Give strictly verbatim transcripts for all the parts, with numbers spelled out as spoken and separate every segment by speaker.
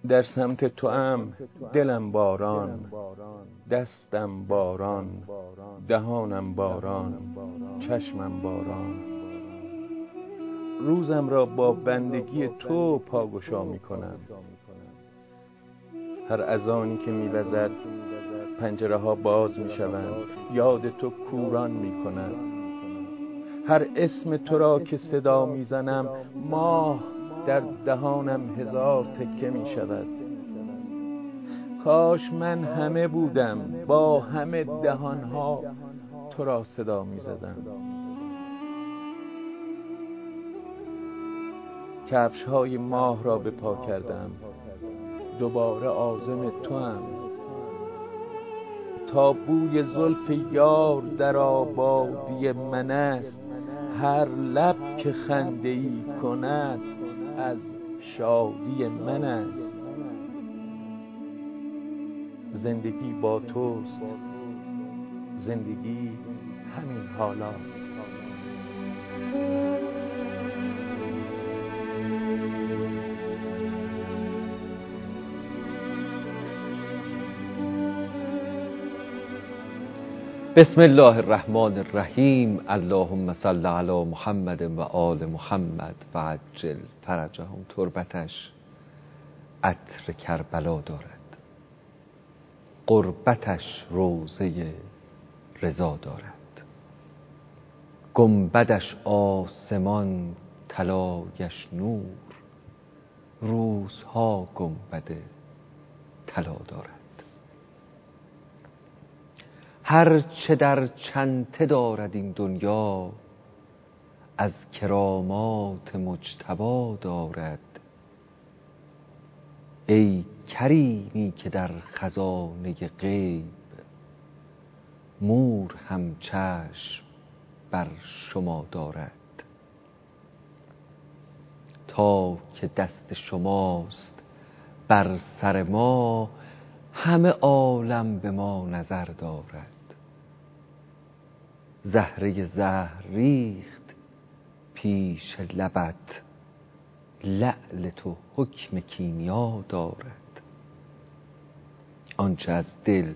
Speaker 1: در سمت تو ام دلم باران، دستم باران، دهانم باران، چشمم باران. روزم را با بندگی تو پاگشا می کنم. هر اذانی که می وزد پنجره ها باز می شوند، یاد تو کوران می کند. هر اسم تو را که صدا می زنم، ماه در دهانم هزار تکه می شود. کاش من همه بودم، با همه دهانها تو را صدا می زدم. کفش های ماه را به پا کردم، دوباره عازم تو ام. تا بوی زلف یار در آبادی من است، هر لب که خنده ای کند از شادی من است. زندگی با توست، زندگی همین حالاست.
Speaker 2: بسم الله الرحمن الرحیم. اللهم صل علی محمد و آل محمد و عجل فرجهم. تربتش عطر کربلا دارد، قربتش روضه رضا دارد. گنبدش آسمان، طلایش نور، روزها گنبد طلا دارد. هر چه در چنته دارد این دنیا، از کرامات مجتبی دارد. ای کریمی که در خزانه غیب، مور هم چشم بر شما دارد. تا که دست شماست بر سر ما، همه عالم به ما نظر دارد. زهره زهر ریخت پیش لبت، لعل تو حکم کیمیا دارد. آنچه از دل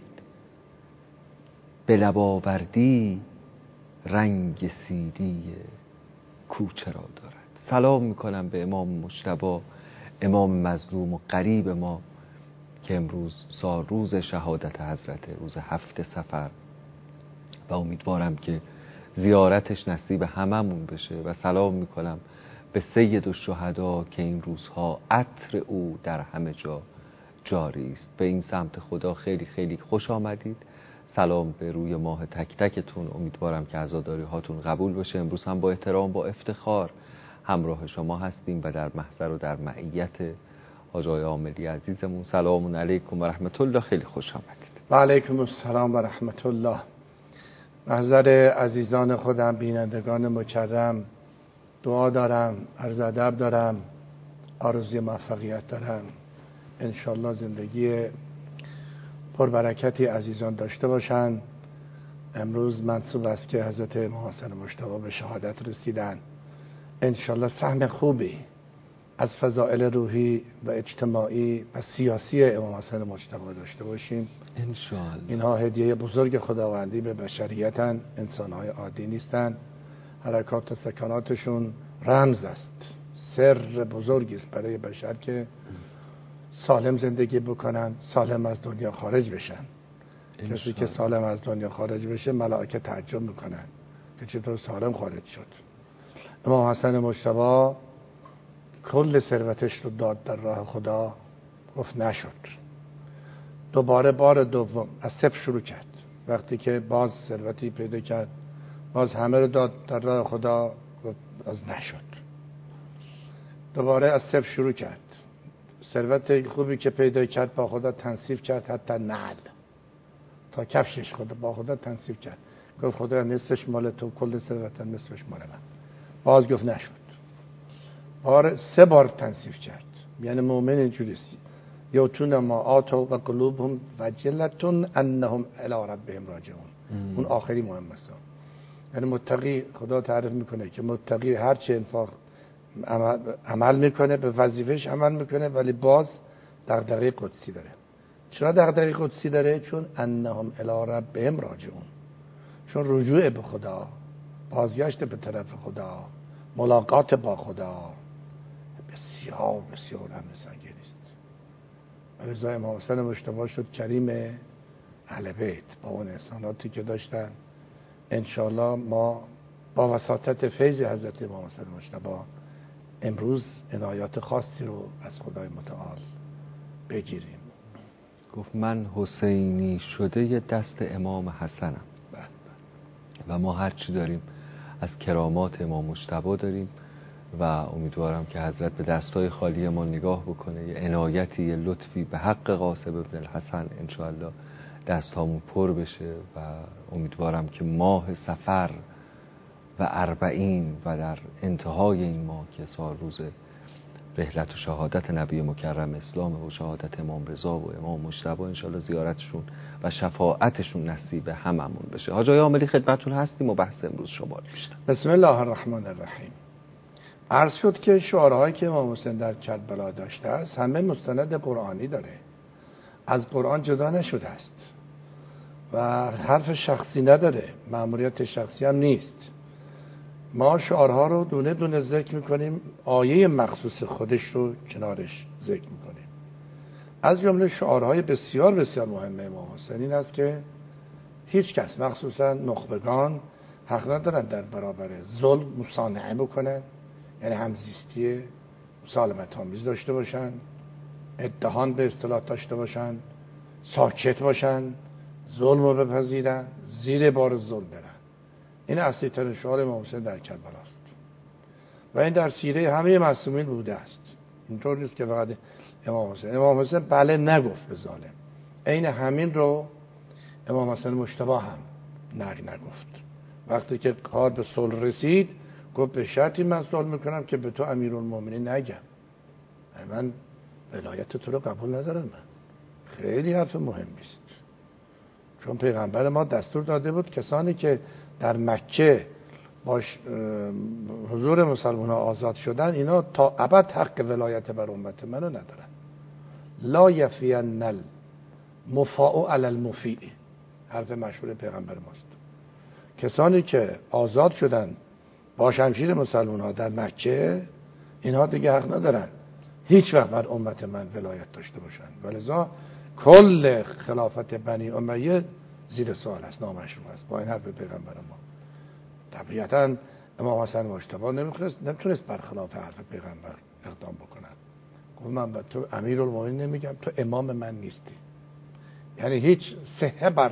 Speaker 2: به لب آوردی، رنگ سیری کوچه را دارد. سلام میکنم به امام مجتبی، امام مظلوم و قریب ما که امروز سال روز شهادت حضرت، روز هفت صفر، و امیدوارم که زیارتش نصیب هممون بشه. و سلام میکنم به سید الشهدا که این روزها عطر او در همه جا جاری است. به این سمت خدا خیلی خیلی خوش آمدید. سلام به روی ماه تک تکتون. امیدوارم که عزاداری هاتون قبول بشه. امروز هم با احترام، با افتخار همراه شما هستیم و در محضر و در معیت حاج آقای عاملی عزیزمون. سلام علیکم و رحمت الله. خیلی خوش آمدید.
Speaker 3: و علیکم السلام و رحمت الله. محضر عزیزان خودم، بینندگان مکرم، دعا دارم، عرض ادب دارم، آرزوی موفقیت دارم. انشالله زندگی پربرکتی عزیزان داشته باشند. امروز منصوب است که حضرت امام حسن مجتبی به شهادت رسیدن. انشالله فهم خوبی از فضائل روحی و اجتماعی و سیاسی امام حسن مجتبی داشته باشیم
Speaker 2: انشالله.
Speaker 3: اینها هدیه بزرگ خداوندی به بشریتن، انسانهای عادی نیستن. حرکات و سکناتشون رمز است، سر بزرگی است برای بشر که سالم زندگی بکنن، سالم از دنیا خارج بشن. کسی که سالم از دنیا خارج بشه، ملائکه تعجب میکنن که چطور سالم خارج شد. امام حسن مجتبی کل ثروتش رو داد در راه خدا، گفت نشد. دوباره بار دوم از صفر شروع کرد. وقتی که باز ثروتی پیدا کرد، باز همه رو داد در راه خدا، گفت باز نشد. دوباره از صفر شروع کرد. ثروت خوبی که پیدا کرد با خدا تنصیف کرد، حتی نعل تا کفشش خدا با خدا تنصیف کرد. گفت خدا نصفش مال تو، کل ثروت نصفش مال من. باز گفت نشد. بار سه بار تنصیف کرد. یعنی مؤمن اینجوریست، یوتون ما آتوا و قلوبهم وجلتون انهم الی ربهم راجعون. اون آخری مهم است. یعنی متقی، خدا تعریف میکنه که متقی هر چه انفاق عمل, عمل میکنه، به وظیفهش عمل میکنه، ولی باز دغدغه قدسی داره. چرا دغدغه قدسی داره؟ چون انهم الی ربهم راجعون، چون رجوع به خدا، بازگشت به طرف خدا، ملاقات با خدا بسیار بسیار امر سنگینی است. ولذا امام حسن مجتبی شد کریم اهل بیت با اون احساناتی که داشتن. انشاءالله ما با وساطت فیض حضرت امام حسن مجتبی امروز عنایات خاصی رو از خدای متعال بگیریم.
Speaker 2: گفت من حسینی شده ی دست امام حسنم و ما هرچی داریم از کرامات امام مجتبی داریم و امیدوارم که حضرت به دستای خالی ما نگاه بکنه، یه عنایتی، یه لطفی به حق قاسم ابن الحسن انشاءالله دستامون پر بشه و امیدوارم که ماه صفر و اربعین و در انتهای این ماه که سال روز رحلت و شهادت نبی مکرم اسلام و شهادت امام رضا و امام مجتبی انشاءالله زیارتشون و شفاعتشون نصیب هممون بشه. حاج آقای عاملی خدمتتون هستیم و بحث امروز شما بیشتر.
Speaker 3: بسم الله الرحمن الرحیم. عرض شد که شعارهایی که امام حسین در کربلا داشته است همه مستند قرآنی داره، از قرآن جدا نشده است و حرف شخصی نداره، مأموریت شخصی هم نیست. ما شعارها رو دونه دونه ذکر میکنیم، آیه مخصوص خودش رو کنارش ذکر میکنیم. از جمله شعارهای بسیار بسیار مهم امام حسین این است که هیچ کس مخصوصا نخبگان حق ندارن در برابر ظلم مصانعه بکنن، یعنی همزیستی مسالمت آمیز داشته باشن، اتهام به اصطلاح داشته باشن، ساکت باشن، ظلم رو بپذیرن، زیر بار ظلم برن. این اصلی ترین شعار امام حسین در کربلا است و این در سیره همه معصومین بوده است. اینطور نیست که فقط امام حسین. امام حسین بله نگفت به ظالم، عین همین رو امام حسین مجتبی هم نگ نگفت. وقتی که کار به صلح رسید گفت به شرطی من صلح میکنم که به تو امیرالمومنین نگم، من ولایت تو رو قبول ندارم. من خیلی حرف مهمی است، چون پیغمبر ما دستور داده بود کسانی که در مکه باش حضور مسلمان ها آزاد شدن اینا تا ابد حق ولایت بر امت منو ندارن. لا یفین المفاء علی المفیع، حرف مشهور پیغمبر ماست. کسانی که آزاد شدن با شمشیر مسلمان ها در مکه اینها دیگه حق ندارن هیچ وقت بر امت من ولایت داشته باشن. ولذا کل خلافت بنی امیه زیر سوال است، نامشروع است با این حرف پیغمبر ما. طبیعتاً امام حسن مجتبی نمیتونست نمیتونست برخلاف حرف پیغمبر اقدام بکنن. گفت من به تو امیرالمومنین نمیگم، تو امام من نیستی. یعنی هیچ صحه بر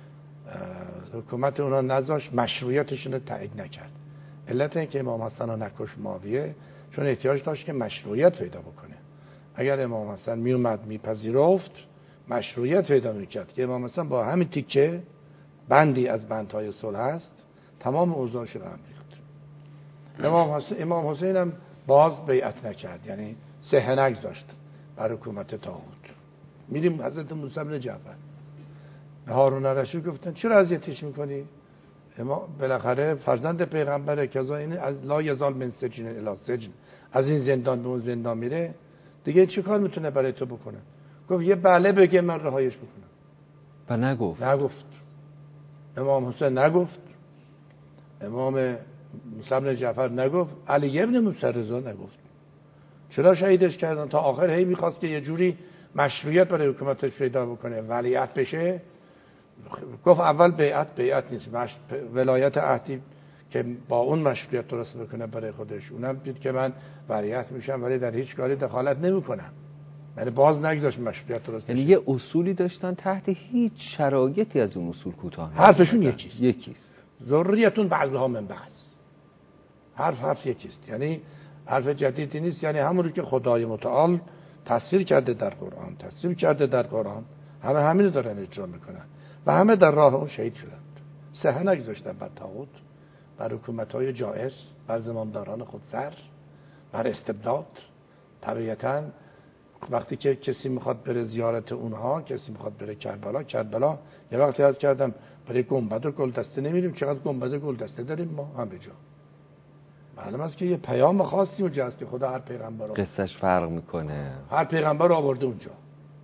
Speaker 3: حکومت اونا نذاشت، مشروعیتشون رو تایید نکرد. علت این که امام حسن رو نکش معاویه چون احتیاج داشت که مشروعیت پیدا بکنه. اگر امام حسن میومد میپذیرفت مشروعیت پیدا میکرد که امام حسن با همین تیکه بندی از بندهای صلح است تمام اوضاعش رو هم ریخت. امام حسین امام حسین هم باز بیعت نکرد، یعنی صحه نگذاشت بر حکومت طاغوت. میریم حضرت موسی بن جعفر به هارون الرشید گفتن چرا اذیتش میکنی؟ اما بالاخره فرزند پیغمبره، کذا این از لا یزال من سجن الی سجن، از این زندان به اون زندان میره، دیگه چه کار میتونه برای تو بکنه؟ گفت یه بله بگه من رهایش بکنم.
Speaker 2: و نگفت
Speaker 3: نگفت امام حسین نگفت، امام موسی بن جعفر نگفت، علی ابن موسی رضا نگفت. چرا شهیدش کردن؟ تا آخر هی میخواست که یه جوری مشروعیت برای حکومتش پیدا بکنه، ولیعت بشه. گفت اول بیعت بیعت نیست، ولایت عهدی که با اون مشروعیت درست بکنه برای خودش. اونم دید که من ولیعت میشم ولی در هیچ کاری دخالت نمیکنم، یعنی باز نگذاشت مشروعیت درست
Speaker 2: یعنی یه اصولی داشتن تحت هیچ شرایطی از اون اصول کوتاه نمی‌شدن.
Speaker 3: حرفشون یکیست
Speaker 2: یکیست
Speaker 3: ذریتون بعضها من بعض. حرف حرف یکیست، یعنی حرف جدیدی نیست. یعنی همون رو که خدای متعال تصویر کرده در قرآن تصویر کرده در قرآن همه همین رو دارن اجرا میکنن و همه در راه اون شهید شدند. صحه نگذاشتن بر طاغوت، بر حکومت‌های جائر، بر زمامداران خودسر، بر استبداد. طبیعتاً وقتی که کسی میخواد بره زیارت اونها، کسی میخواد بره کربلا، کربلا یه وقتی از کردم برای گنبد و گلدسته نمیریم. چقدر گنبد و گلدسته داریم ما همه جا. معلوم است که یه پیام خاصی اونجا هست که خدا هر پیغمبر رو
Speaker 2: قصهش فرق میکنه،
Speaker 3: هر پیغمبر رو آورده اونجا.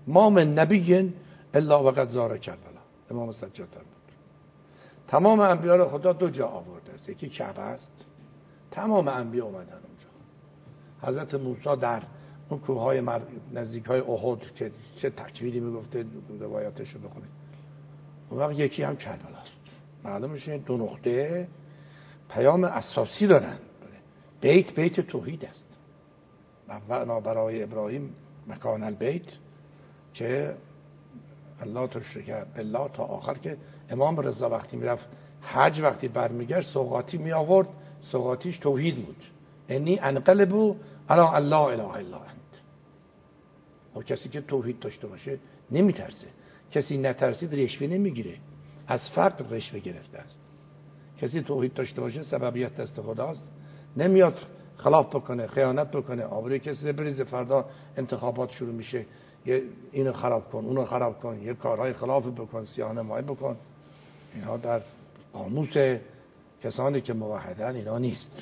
Speaker 3: ما من نبی الا وقد زار کربلا. امام سجاد بود. تمام انبیا خدا دو جا آورده است، یکی کعبه است، تمام انبیا اومدن اونجا. حضرت موسی در اون کوههای مر... نزدیک های احد که چه تکویری میگفته روایاتش رو بخونید، اون وقت یکی هم کربلا است. معلوم میشه دو نقطه پیام اساسی دارن. بیت بیت توحید است. و برای ابراهیم مکان البیت که الله تشرک بالله تا آخر، که امام رضا وقتی میرفت حج، وقتی برمیگشت سوغاتی می آورد، سوغاتیش توحید بود. انی انقلبوا علی الله اله الا انت. و کسی که توحید داشته باشه نمیترسه. کسی نترسید رشوه نمیگیره، از فقر رشوه گرفته است. کسی توحید داشته باشه سببیت دست خداست، نمیاد خلاف بکنه، خیانت بکنه، آبروی کسی بریزه، فردا انتخابات شروع میشه یه اینو خراب کن، اونو خراب کن، یه کارهای خلاف بکن، سیاهانه مایه بکن. اینا در قاموس کسانی که موحدن اینا نیست.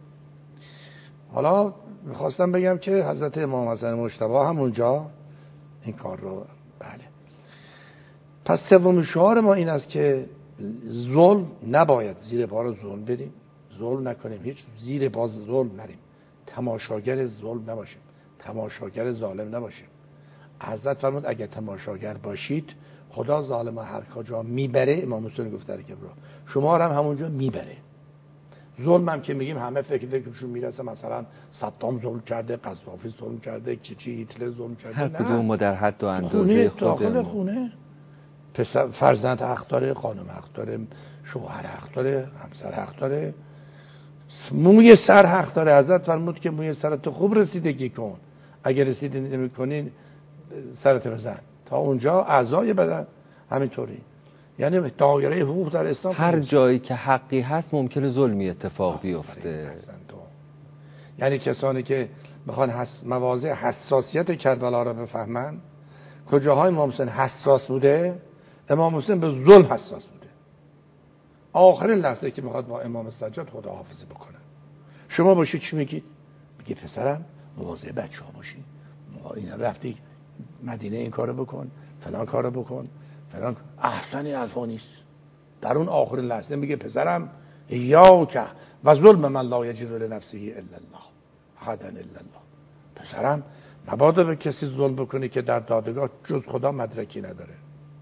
Speaker 3: حالا میخواستم بگم که حضرت امام حسن مجتبی همونجا این کار رو بله. پس سوم شعار ما این است که ظلم نباید زیر بار ظلم بدیم، ظلم نکنیم، هیچ زیر باز ظلم نریم، تماشاگر ظلم نباشیم، تماشاگر ظالم نباشیم. حضرت فرمود اگه تماشاگر باشید خدا ظالم هر کجا میبره، امام حسین گفت در کبرا شما هم همونجا میبره. ظلم هم که میگیم همه فکر فکرشون میرسه مثلا صدام ظلم کرده، قذافی ظلم کرده، چی هیتلر ظلم کرده.
Speaker 2: هر کدوم ما در حد و اندازه
Speaker 3: خونه
Speaker 2: خودمون.
Speaker 3: داخل خونه پسر فرزند حق داره، خانم حق داره، شوهر حق داره، همسر حق داره، موی سر حق داره. حضرت فرمود که موی سرت خوب رسیدگی کن، اگر رسیدگی نمی‌کنی سرت بزن. تا اونجا اعضای بدن همینطوری. یعنی دایره حقوق در اسلام
Speaker 2: هر جایی که حقی هست ممکنه ظلمی اتفاق بیفته.
Speaker 3: یعنی کسانی که میخوان حس... مواضع حساسیت کربلا را بفهمن، کجاهای امام حسین حساس بوده؟ امام حسین به ظلم حساس بوده. آخرین لحظه که میخواد با امام سجاد خداحافظی بکنه، شما باشید چی میگید؟ میگه پسرم مواظب بچه‌ها باشی، ما اینا رفتی مدینه این کارو بکن، فلان کارو بکن، فلان. احسن حرفا نیست. در اون آخرین لحظه میگه پسرم یا که و ظلم من لا یجد لنفسه الا الله احدا الا الله. پسرم مبادا به کسی ظلم بکنی که در دادگاه جز خدا مدرکی نداره.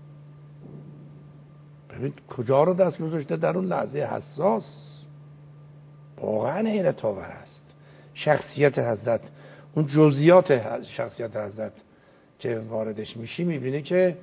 Speaker 3: ببین کجا رو دست گذاشته در اون لحظه حساس. واقعا حیرت آور است شخصیت حضرت. اون جزئیات شخصیت حضرت که واردش میشی میبینی که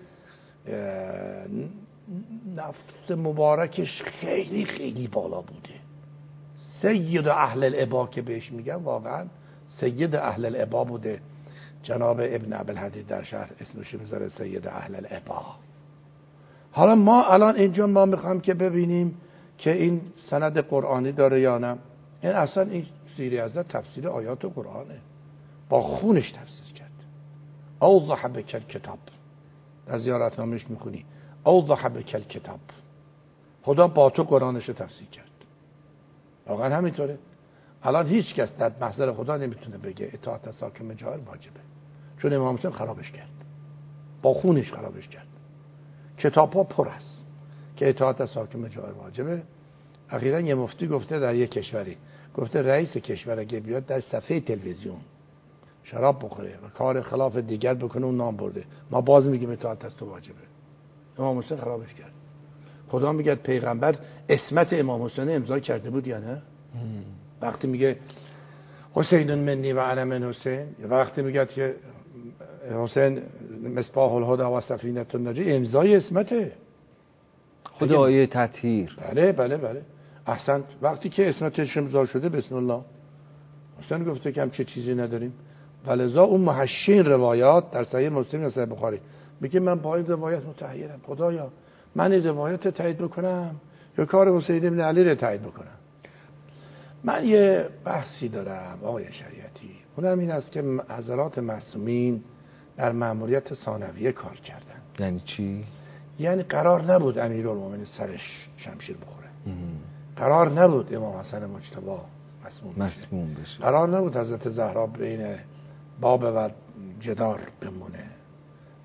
Speaker 3: نفس مبارکش خیلی خیلی بالا بوده. سید اهل العبا که بهش میگن، واقعا سید اهل العبا بوده. جناب ابن عبدالحدید در شهر اسمش میذاره سید اهل العبا. حالا ما الان اینجا ما میخوام که ببینیم که این سند قرآنی داره یا نه. این اصلا این سیره حضرت تفسیر آیات قرآنه، با خونش تفسیر کرد. اوضح بک الکتاب، در زیارتنامه‌اش میخونی اوضح بک الکتاب، خدا با تو قرآنش تفسیر کرد. واقعا همینطوره. الان هیچ کس در محضر خدا نمیتونه بگه اطاعت از حاکم جائر واجبه، چون امام حسین خرابش کرد، با خونش خرابش کرد. کتاب ها پر است که اطاعت از حاکم جائر واجبه. اخیراً یه مفتی گفته در یک کشوری، گفته رئیس کشور اگه بیاد در صفحه تلویزیون شراب بخوره و کار خلاف دیگر بکنه اون نام برده، ما باز میگیم اطاعت از تو واجبه. امام حسین خرابش کرد. خدا میگه پیغمبر اسمت امام حسین امضا کرده بود یا نه؟ وقتی میگه حسین منی و انا من حسین، وقتی میگه که حسین مصباح الهدی و سفینه النجات، امضای اسمته.
Speaker 2: خود آیه تطهیر.
Speaker 3: بله بله بله احسن. وقتی که اسمتش امضا شده بسم الله، حسین گفته که هم چه چیزی نداریم. ولذا اون محشین روایات در صحیح مسلم یا صحیح بخاری میگه من با این روایت متحیرم، خدایا من این روایت رو تایید بکنم یا کار حسین بن علی رو تایید بکنم. من یه بحثی دارم آقای شریعتی، اونم این است که حضرات معصومین در مأموریت ثانویه کار کردن.
Speaker 2: یعنی چی؟
Speaker 3: یعنی قرار نبود امیرالمومنین سرش شمشیر بخوره، قرار نبود امام حسن مجتبی مسموم بشه،
Speaker 2: مسموم بشه،
Speaker 3: قرار نبود حضرت زهرا بین باب و جدار بمونه،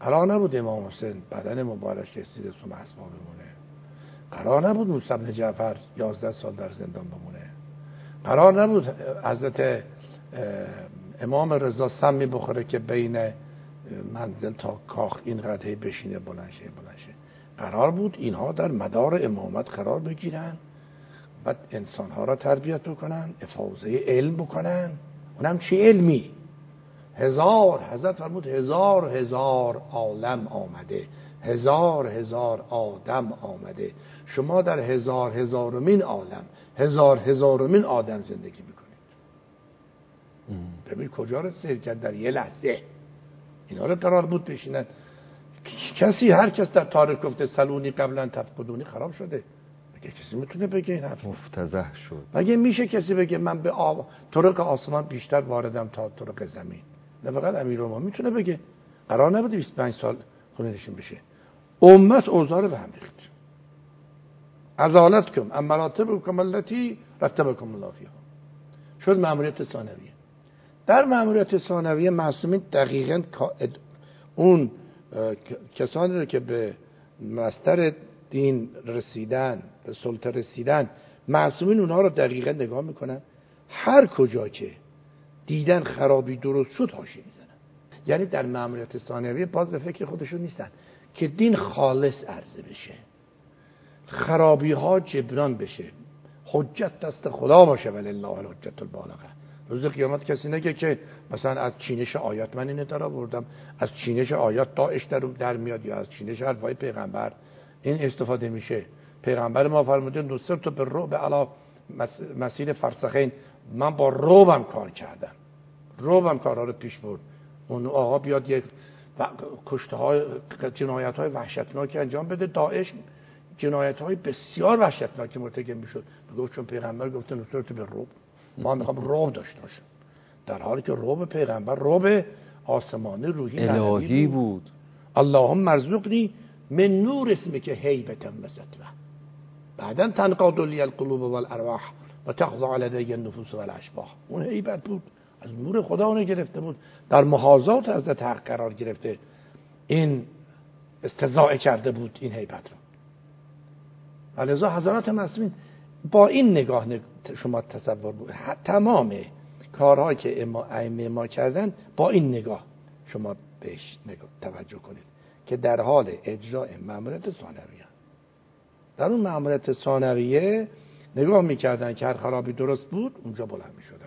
Speaker 3: قرار نبود امام حسین بدن مبارک اسیر سوم اسباب بمونه. قرار نبود موسی بن جعفر یازده سال در زندان بمونه. قرار نبود حضرت امام رضا سمی بخوره که بین منزل تا کاخ این قدهی بشینه بلنشه بلنشه. قرار بود اینها در مدار امامت قرار بگیرن، بعد انسانها را تربیت بکنن، افاضه علم بکنن. اونم چی علمی؟ هزار حضرت فرمود هزار هزار عالم آمده، هزار هزار آدم آمده، شما در هزار هزارمین عالم، هزار هزارمین آدم زندگی میکنید. ببین کجا رو سیر کرد در یه لحظه. اینا رو قرار بود بشینن. کسی هر کس در تاریخ گفته سلونی قبلا تفقدونی خراب شده. مگه کسی میتونه بگه این حرف؟
Speaker 2: مفتضح شد.
Speaker 3: مگه میشه کسی بگه من به آب... طرق آسمان بیشتر واردم تا طرق زمین؟ نه فقط امیرالمومنین میتونه بگه. قرار نبوده بیست و پنج سال خونه نشین بشه. امت اوضاع به هم ریخت. ازالتکم ام مراتبکم التی رتبکم الله فیها. شد مأموریت ثانویه. در مأموریت ثانویه معصومین دقیقاً اون کسانی رو که به مستر دین رسیدن، به سلطه رسیدن، معصومین اونها رو دقیقاً نگاه میکنن. هر کجا که دیدن خرابی درست شد حاشیه میزنن. یعنی در مأموریت ثانویه باز به فکر خودشون نیستن که دین خالص عرضه بشه، خرابی ها جبران بشه، حجت دست خدا باشه، ولله الحجت البالغه. روز قیامت کسی نگه که مثلا از چینش آیات من اینه در آوردم، از چینش آیات داعش در در میاد، یا از چینش حرفای پیغمبر این استفاده میشه. پیغمبر ما فرموده نصرت به رعب علی مسیر فرسخین، من با رعبم کار کردم، رعبم کارا رو پیش برد. اون آقا بیاد یک کشته های جنایت های وحشتناکی انجام بده، داعش جنایت های بسیار وحشتناکی مرتکب میشد. میگفت چون پیغمبر گفته نصرت به رعب، ما میخوام رعب داشته باشیم، در حالی که رعب پیغمبر رعب آسمانی روحی
Speaker 2: الهی بود. بود
Speaker 3: اللهم ارزقنی من نور اسمک هیبة و سطوة بعدا تنقاد لی القلوب والارواح و تخضع لدی النفوس والاشباح. اون هیبت بود، از نور خدا اون گرفته بود، در محاذات حضرت حق قرار گرفته، این استضاء کرده بود این هیبت رو. ولذا حضرات معصومین با این نگاه شما تصور بود تمام کارهایی که ائمه ما کردن، با این نگاه شما بهش نگاه توجه کنید که در حال اجرای مأموریت ثانویه. در اون مأموریت ثانویه نگاه میکردن که هر خرابی درست بود اونجا بلند میشدن.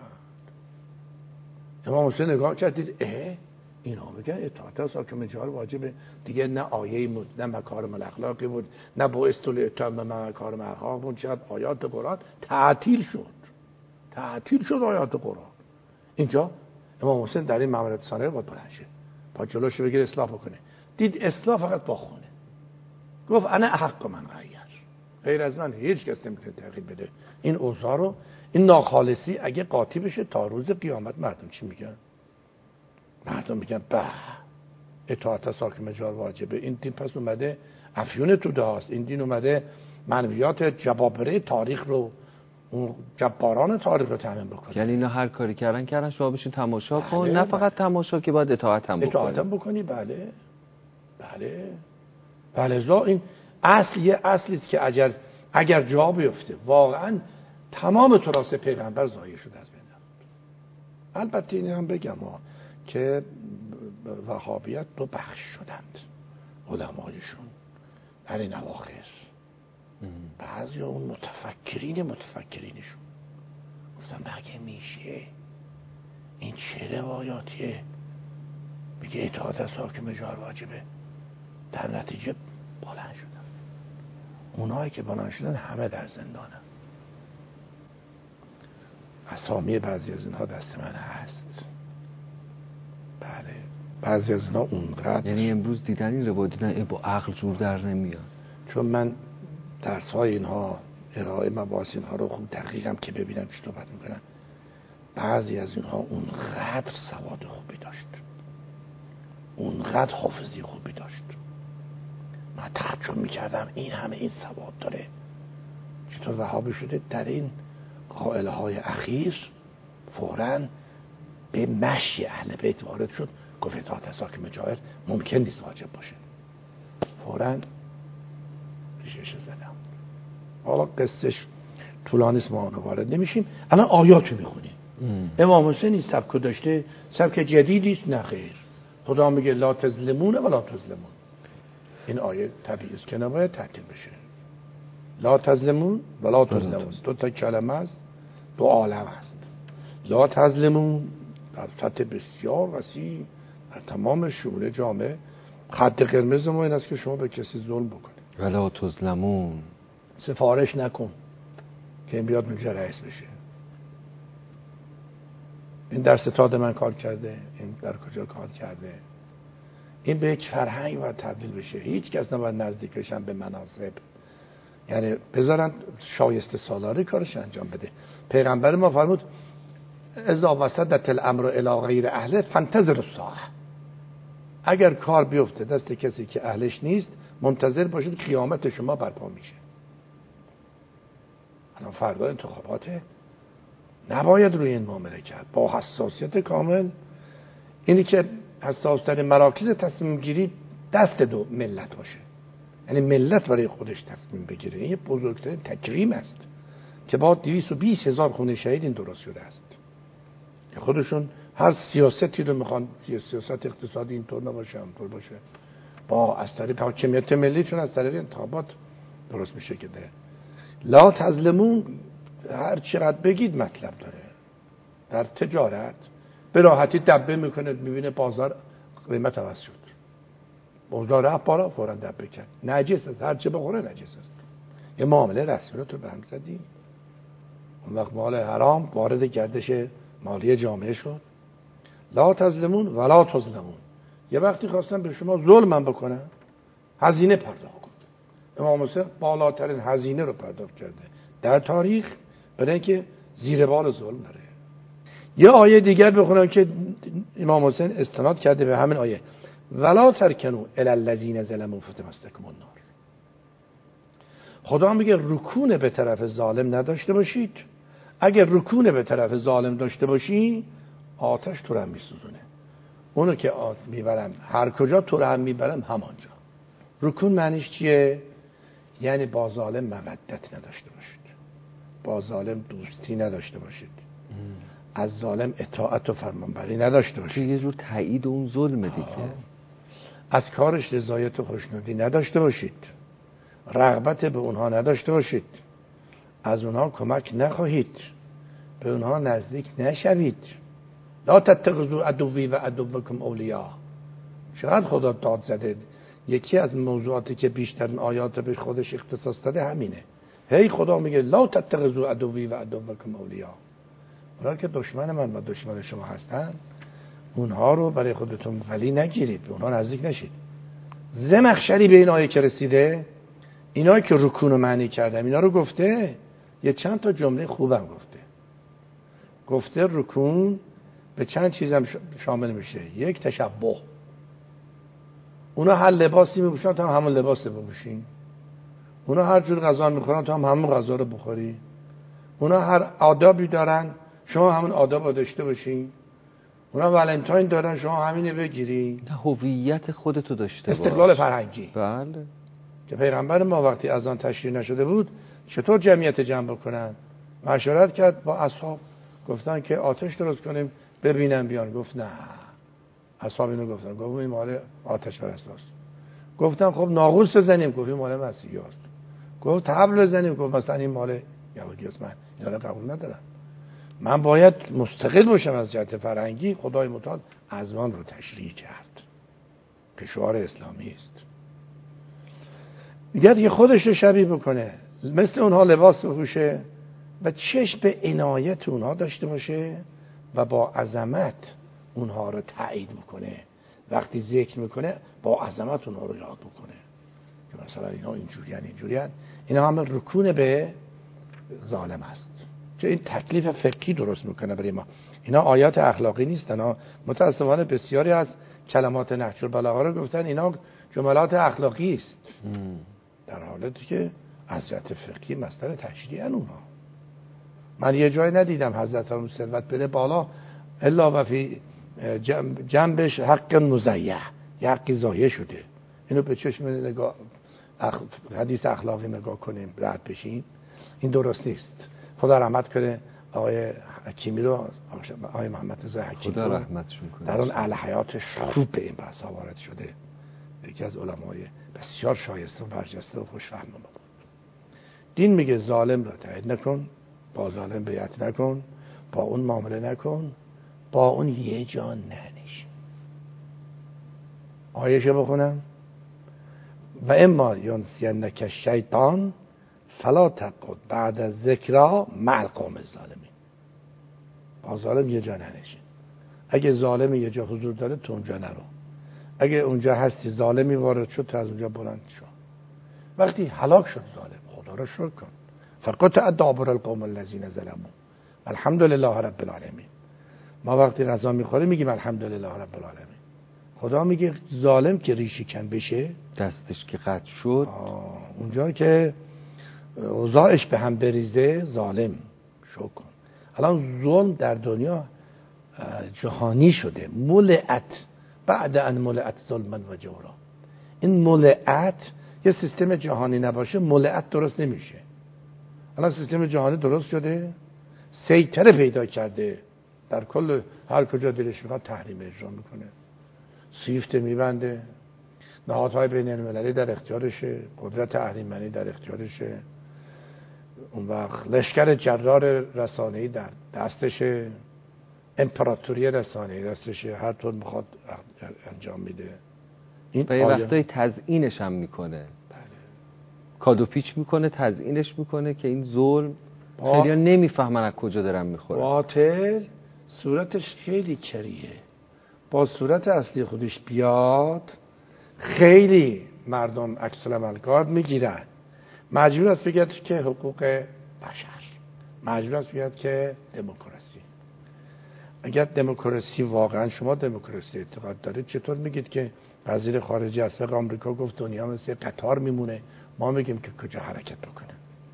Speaker 3: امام حسین نگاه کردید اه اینا میگن اطاعت از حاکم جهار واجبه دیگه، نه آیه بود، نه مکارم الاخلاقی بود، نه با استول اتمام مکارم الاخلاق بود، شاید آیات قرآن تعطیل شد، تعطیل شد آیات قرآن. اینجا امام حسین در این مأموریت ثانویه بود بلند شه، پا جلوش بگیر اصلاح بکنه. دید اصلاح فقط با خونه. گفت انا احق من غیر، غیر از من هیچ کس نمیتونه تغییر بده این اوضاع رو. این ناخالصی اگه قاطی بشه تا روز قیامت مردم چی میگن؟ مردم میگن به اطاعت از حاکم جهار واجبه. این دین پس اومده افیون توده هاست، این دین اومده منویات جبابره تاریخ رو، اون جباران تاریخ رو تامین بکنه.
Speaker 2: یعنی اینا هر کاری کردن کردن شما بشین تماشا کن. بله، نه فقط تماشا که باید اطاعت هم بکنی.
Speaker 3: اطاعت هم بکنی. بله بله بله. این اصل یه اصلی است که اگر اگر جا بیفته واقعا تمام تراث پیغمبر ضایع شده از بین رفت. البته این هم بگم ها که وهابیت دو بخش شدند علمایشون در این اواخر. بعضی اون متفکرین متفکرینشون گفتن بگه میشه این چه روایاتیه میگه اطاعت از حاکم جهار واجبه، در نتیجه بلند شدن. اونایی که بلند شدن همه در زندانه. اسامی بعضی از اینها دست من هست. بله بعضی از اینها اونقدر،
Speaker 2: یعنی امروز دیدن این روایت دیدن با عقل جور در نمیاد.
Speaker 3: چون من درس های اینها ارائه مباحث اینها رو خوب دقیقم که ببینم چی صحبت میکنن، بعضی از اینها اونقدر سواد خوبی داشت، اونقدر حافظی خوبی داشت، من تعجب میکردم این همه این سواد داره چطور وهابی شده. در این قائله های اخیر فوراً به مشی اهل بیت وارد شد، گفت اطاعت از حاکم جائر ممکن نیست واجب باشه. فوراً ریشش زدم. حالا قصهش طولانی است، ما وارد نمیشیم. الان آیاتو میخونیم. امام حسین این سبکو داشته، سبک جدیدی است؟ نه خیر. خدا میگه لا تظلمون ولا تظلمون. این آیه طبیعی است که نباید تعطیل بشه. لا تظلمون ولا تظلمون دو تا کلمه است، دو عالم است. لا تظلمون در سطح بسیار وسیع در تمام شمول جامعه، خط قرمز ما این است که شما به کسی ظلم بکنید.
Speaker 2: ولا تظلمون،
Speaker 3: سفارش نکن که این بیاد اونجا رئیس بشه. این در ستاد من کار کرده، این در کجا کار کرده. این به یک فرهنگ باید تبدیل بشه. هیچ کس نباید نزدیک بشن به مناصب، یعنی بذارن شایسته سالاری کارش انجام بده. پیغمبر ما فرمود اذا وصلت الامر الی غیر اهله فانتظر الساعه. اگر کار بیفته دست کسی که اهلش نیست، منتظر باشید قیامت شما برپا میشه. الان فردا انتخاباته، نباید روی این معامله کرد. با حساسیت کامل. اینی که حساسترین مراکز تصمیم گیری دست دو ملت باشه، یعنی ملت برای خودش تصمیم بگیره. این بزرگترین تکریم است که با دویست و بیست هزار خونه شهید این درست شده است که خودشون هر سیاستی رو میخوان، سیاست اقتصادی اینطور نباشه اونطور باشه، با از طریق حاکمیت ملی، چون از طریق انتخابات درست میشه که ده. لا تظلمون هر چقدر بگید مطلب داره. در تجارت به راحتی دبه میکنه، میبینه بازار قیمت عوض شد، بازار رفت بالا، فوراً دبه کرد. نجس است، هر چه بخوره نجس است. یه معامله رسمی رو تو به هم زدی، اون وقت مال حرام وارد گردش مالی جامعه شد. لا تظلمون ولا تظلمون. یه وقتی خواستن به شما ظلم بکنن، هزینه پرداخت کن. امام حسین بالاترین هزینه رو پرداخت کرده در تاریخ برای اینکه زیر بار ظلم نره. یه آیه دیگر بخونم که امام حسین استناد کرده به همین آیه، ولا ترکنوا الی الذین ظلموا فتمسکم النار. خدا میگه رکون به طرف ظالم نداشته باشید. اگر رکون به طرف ظالم داشته باشی، آتش تو رو هم میسوزونه. اونو که آت میبرم هر کجا تو رو هم میبرم همانجا. رکون معنیش چیه؟ یعنی با ظالم مودت نداشته باشید، با ظالم دوستی نداشته باشید، از ظالم اطاعت و فرمانبری نداشته باشید.
Speaker 2: یه جور تایید اون ظلمه دیگه.
Speaker 3: از کارش رضایت و خوشنودی نداشته باشید، رغبت به اونها نداشته باشید، از اونها کمک نخواهید، به اونها نزدیک نشوید. لا تتخذوا عدوی و عدوکم اولیاء. چقدر خدا داد زده. یکی از موضوعاتی که بیشترین آیات به خودش اختصاص داده همینه. هی خدا میگه لا تتخذوا عدوی و عدوکم اولیاء. اونها که دشمن من و دشمن شما هستن، اونها رو برای خودتون ولی نگیرید، به اونها نزدیک نشید. زمخشری به این آیه که رسیده، اینا که رکون رو معنی کردم اینا رو گفته، یه چند تا جمله خوبم گفته. گفته رکون به چند چیزم شامل میشه. یک، تشبه. اونا هر لباسی میپوشن تو هم همون لباس بپوشین. اونا هر جور غذا میخورن تو هم همون غذا رو بخوری. اونا هر آدابی دارن شما همون آداب رو داشته باشین. اونا ولنتاین دارن شما همینه بگیری.
Speaker 2: هویت خودتو داشته باش.
Speaker 3: استقلال فرهنگی.
Speaker 2: بله.
Speaker 3: که پیغمبر ما وقتی از آن تشریح نشده بود چطور جمعیت جمع بکنن؟ مشورت کرد با اصحاب، گفتن که آتش درست کنیم ببینن بیان. گفت نه. اصحاب اینو گفتن، گفت این مال آتش پرستاست. گفتن خب ناقوس بزنیم، گفت این مال مسیحیاست. گفت حبل بزنیم، گفت مثلا این مال یهودیاست. من اینا رو قبول ندارم. من باید مستقل باشم از جهت فرهنگی. خدای متعال از آن رو تشریح کرد که شعار اسلامی است. میگه دیگه خودش رو شبیه بکنه، مثل اونها لباس بپوشه و چشم به عنایت اونها داشته باشه و با عظمت اونها رو تایید بکنه. وقتی ذکر میکنه با عظمت اونها رو یاد بکنه که مثلا اینا اینجوری ان اینجوری ان. اینا همه رکون به ظالم است که این تکلیف فقهی درست میکنه برای ما. اینا آیات اخلاقی نیستن. متاسفانه بسیاری از کلمات نهج البلاغه رو گفتن اینا جملات اخلاقی است، در حالتی که از جهت فقهی مسئله تشریع اونها. من یه جای ندیدم حضرت عمر ثروت بره بالا الا و فی جنبش حق مزیح، یه حقی ضایع شده. اینو به چشم نگاه اخ... حدیث اخلاقی نگاه کنیم رد بشیم، این درست نیست. خدا رحمت کنه آقای حکیمی رو، آقای محمد رضا حکیمی
Speaker 2: خدا
Speaker 3: رو
Speaker 2: رحمتشون کنه،
Speaker 3: در اون الحیاتش خوب به این بحث وارد شده. یکی از علمای بسیار شایسته و برجسته و خوشفهم ما بود. دین میگه ظالم رو تایید نکن، با ظالم بیعت نکن، با اون معامله نکن، با اون یه جان ننشین. آیه‌شو بخونم. و اما ینسینک الشیطان فلا تقعد بعد از ذکرا مع القوم الظالمین. با ظالم یه جا ننشین. اگه ظالم یه جا حضور داره تو اونجا نرو. اگه اونجا هستی ظالمی وارد شد تو از اونجا بلند شو. وقتی هلاک شد ظالم خدا رو شکر کن. فقط دابر القوم الذین ظلموا الحمدلله رب العالمین. ما وقتی غذا میخوریم میگیم الحمدلله رب العالمین. خدا میگه ظالم که ریشی کن بشه،
Speaker 2: دستش که قطع شد،
Speaker 3: اونجا که اوضاعش به هم بریزه ظالم شو کن. الان ظلم در دنیا جهانی شده، ملعت بعد ان ملعت ظلما و جورا. این ملعت یه سیستم جهانی نباشه ملعت درست نمیشه. الان سیستم جهانی درست شده، سیطره پیدا کرده در کل، هر کجا دلش میخواد تحریم اجرا میکنه، سیفت میبنده، نهادهای بین المللی در اختیارشه، قدرت اهریمنی در اختیارشه، اون وقت لشکر جرار رسانه‌ای در دستشه، امپراتوری رسانه‌ای دستشه، هر طور میخواد انجام میده.
Speaker 2: این و یه وقتایی تزیینش هم میکنه. بله. کادو پیچ میکنه، تزیینش میکنه که این ظلم با... خیلی ها نمیفهمن از کجا دارن میخورن.
Speaker 3: باطل صورتش خیلی کریه، با صورت اصلی خودش بیاد خیلی مردم عکس العمل میگیرن. مجبور است بگید که حقوق بشر، مجبور است بگید که دموکراسی. اگر دموکراسی واقعا شما دموکراسی اعتقاد دارید، چطور میگید که وزیر خارجه اسبق آمریکا گفت دنیا مثل قطار میمونه، ما میگیم که کجا حرکت بکنه؟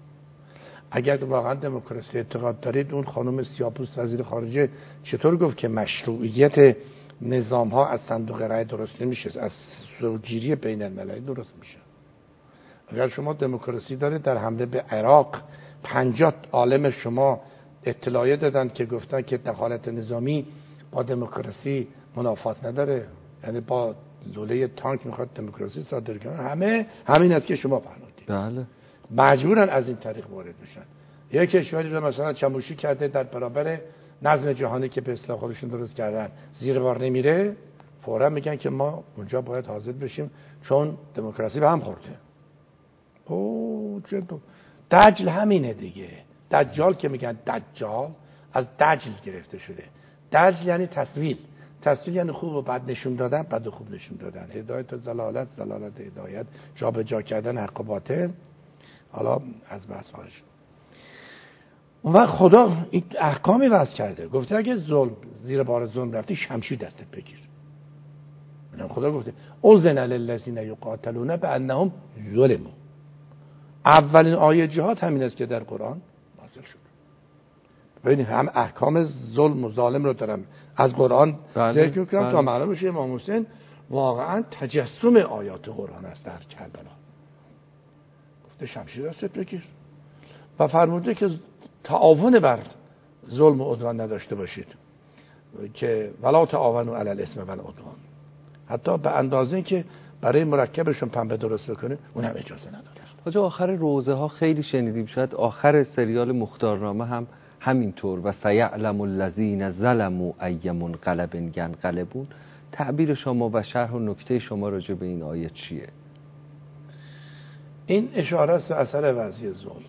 Speaker 3: اگر واقعا دموکراسی اعتقاد دارید، اون خانم سیاه‌پوست وزیر خارجه چطور گفت که مشروعیت نظام ها از صندوق رای درست نمیشه، از سوگیری بین المللی درست میشه؟ اگر شما دموکراسی دارید، در حمله به عراق پنجاه عالم شما اطلاعیه دادن که گفتن که دخالت نظامی با دموکراسی منافات نداره، یعنی با لوله تانک میخواد دموکراسی صادر کنه، همه همین است که شما فرمودید.
Speaker 2: بله.
Speaker 3: مجبورن از این طریق وارد بشن. یک کشوری رو مثلا چموشی کرده در برابر نظم جهانی که به اصطلاح خودشون درست کردن زیر بار نمیره، فورا میگن که ما اونجا باید حاضر بشیم چون دموکراسی به هم خورده. اوه چطور؟ دجل همینه دیگه. دجال که میگن دجال از دجل گرفته شده. دجل یعنی تصویر، تصویر یعنی خوب و بد نشون دادن، بد و خوب نشون دادن، هدایت و ضلالت، ضلالت هدایت، جا به جا کردن حق و باطل. حالا از بحث خارج شد. اون وقت خدا این احکامی وضع کرده، گفته اگه ظلم زیر بار ظلم رفتی شمشیر دستت بگیر. خدا گفته اذن للذین یقاتلون بانهم ظلموا. اولین آیه جهاد همین است که در قرآن نازل شد. ببینید هم احکام ظلم و ظالم رو دارم از قرآن ذکر می‌کنم تا معلوم بشه امام حسین واقعا تجسم آیات قرآن است در کربلا. گفته شمشیر دستت بگیر و فرموده که تعاون بر ظلم و عدوان نداشته باشید، که ولا تعاونوا علی الاثم والعدوان. حتی به اندازه که برای مرکبشون پنبه درست بکنه اونم اجازه نداره.
Speaker 2: حاجا آخر روزه ها خیلی شنیدیم، شاید آخر سریال مختارنامه هم همینطور، و سیعلم الذین ظلموا ای منقلب ینقلبون. تعبیر شما و شرح و نکته شما راجع به این آیه چیه؟
Speaker 3: این اشاره است به اثر وضعی ظلم.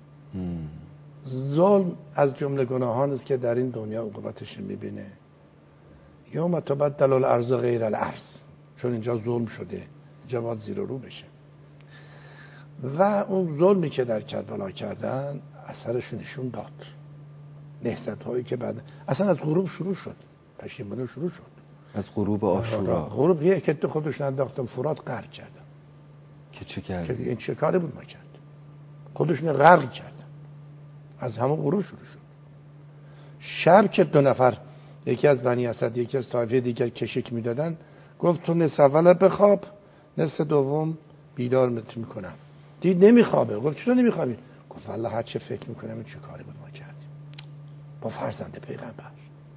Speaker 3: ظلم از جمله گناهان است که در این دنیا عقوبتش میبینه. یوم تبدل الارض غیر الارض، چون اینجا ظلم شده، اینجا باید زیر و رو بشه. و اون ظلمی که در کربلا کردن اثرش نشون داد. نهضت هایی که بعد اصلا از غروب شروع شد، پشیمانی شروع شد،
Speaker 2: از غروب عاشورا.
Speaker 3: غروب یه کت خودشون انداختن فرات غرق کردن.
Speaker 2: که چه کردن؟
Speaker 3: که این چه کاری بود ما کرد؟ خودشون غرق کردن. از همون غروب شروع شد. شب که دو نفر یکی از بنی اسد یکی از طایفه دیگر کشیک میدادن، گفت تو نصف اول بخواب، نصف دوم بیدار میکنم. دید نمیخوابه. گفت چرا نمیخوابی؟ گفت والله هر چه فکر میکنم این چه کاری بود ما کردیم با فرزند پیغمبر.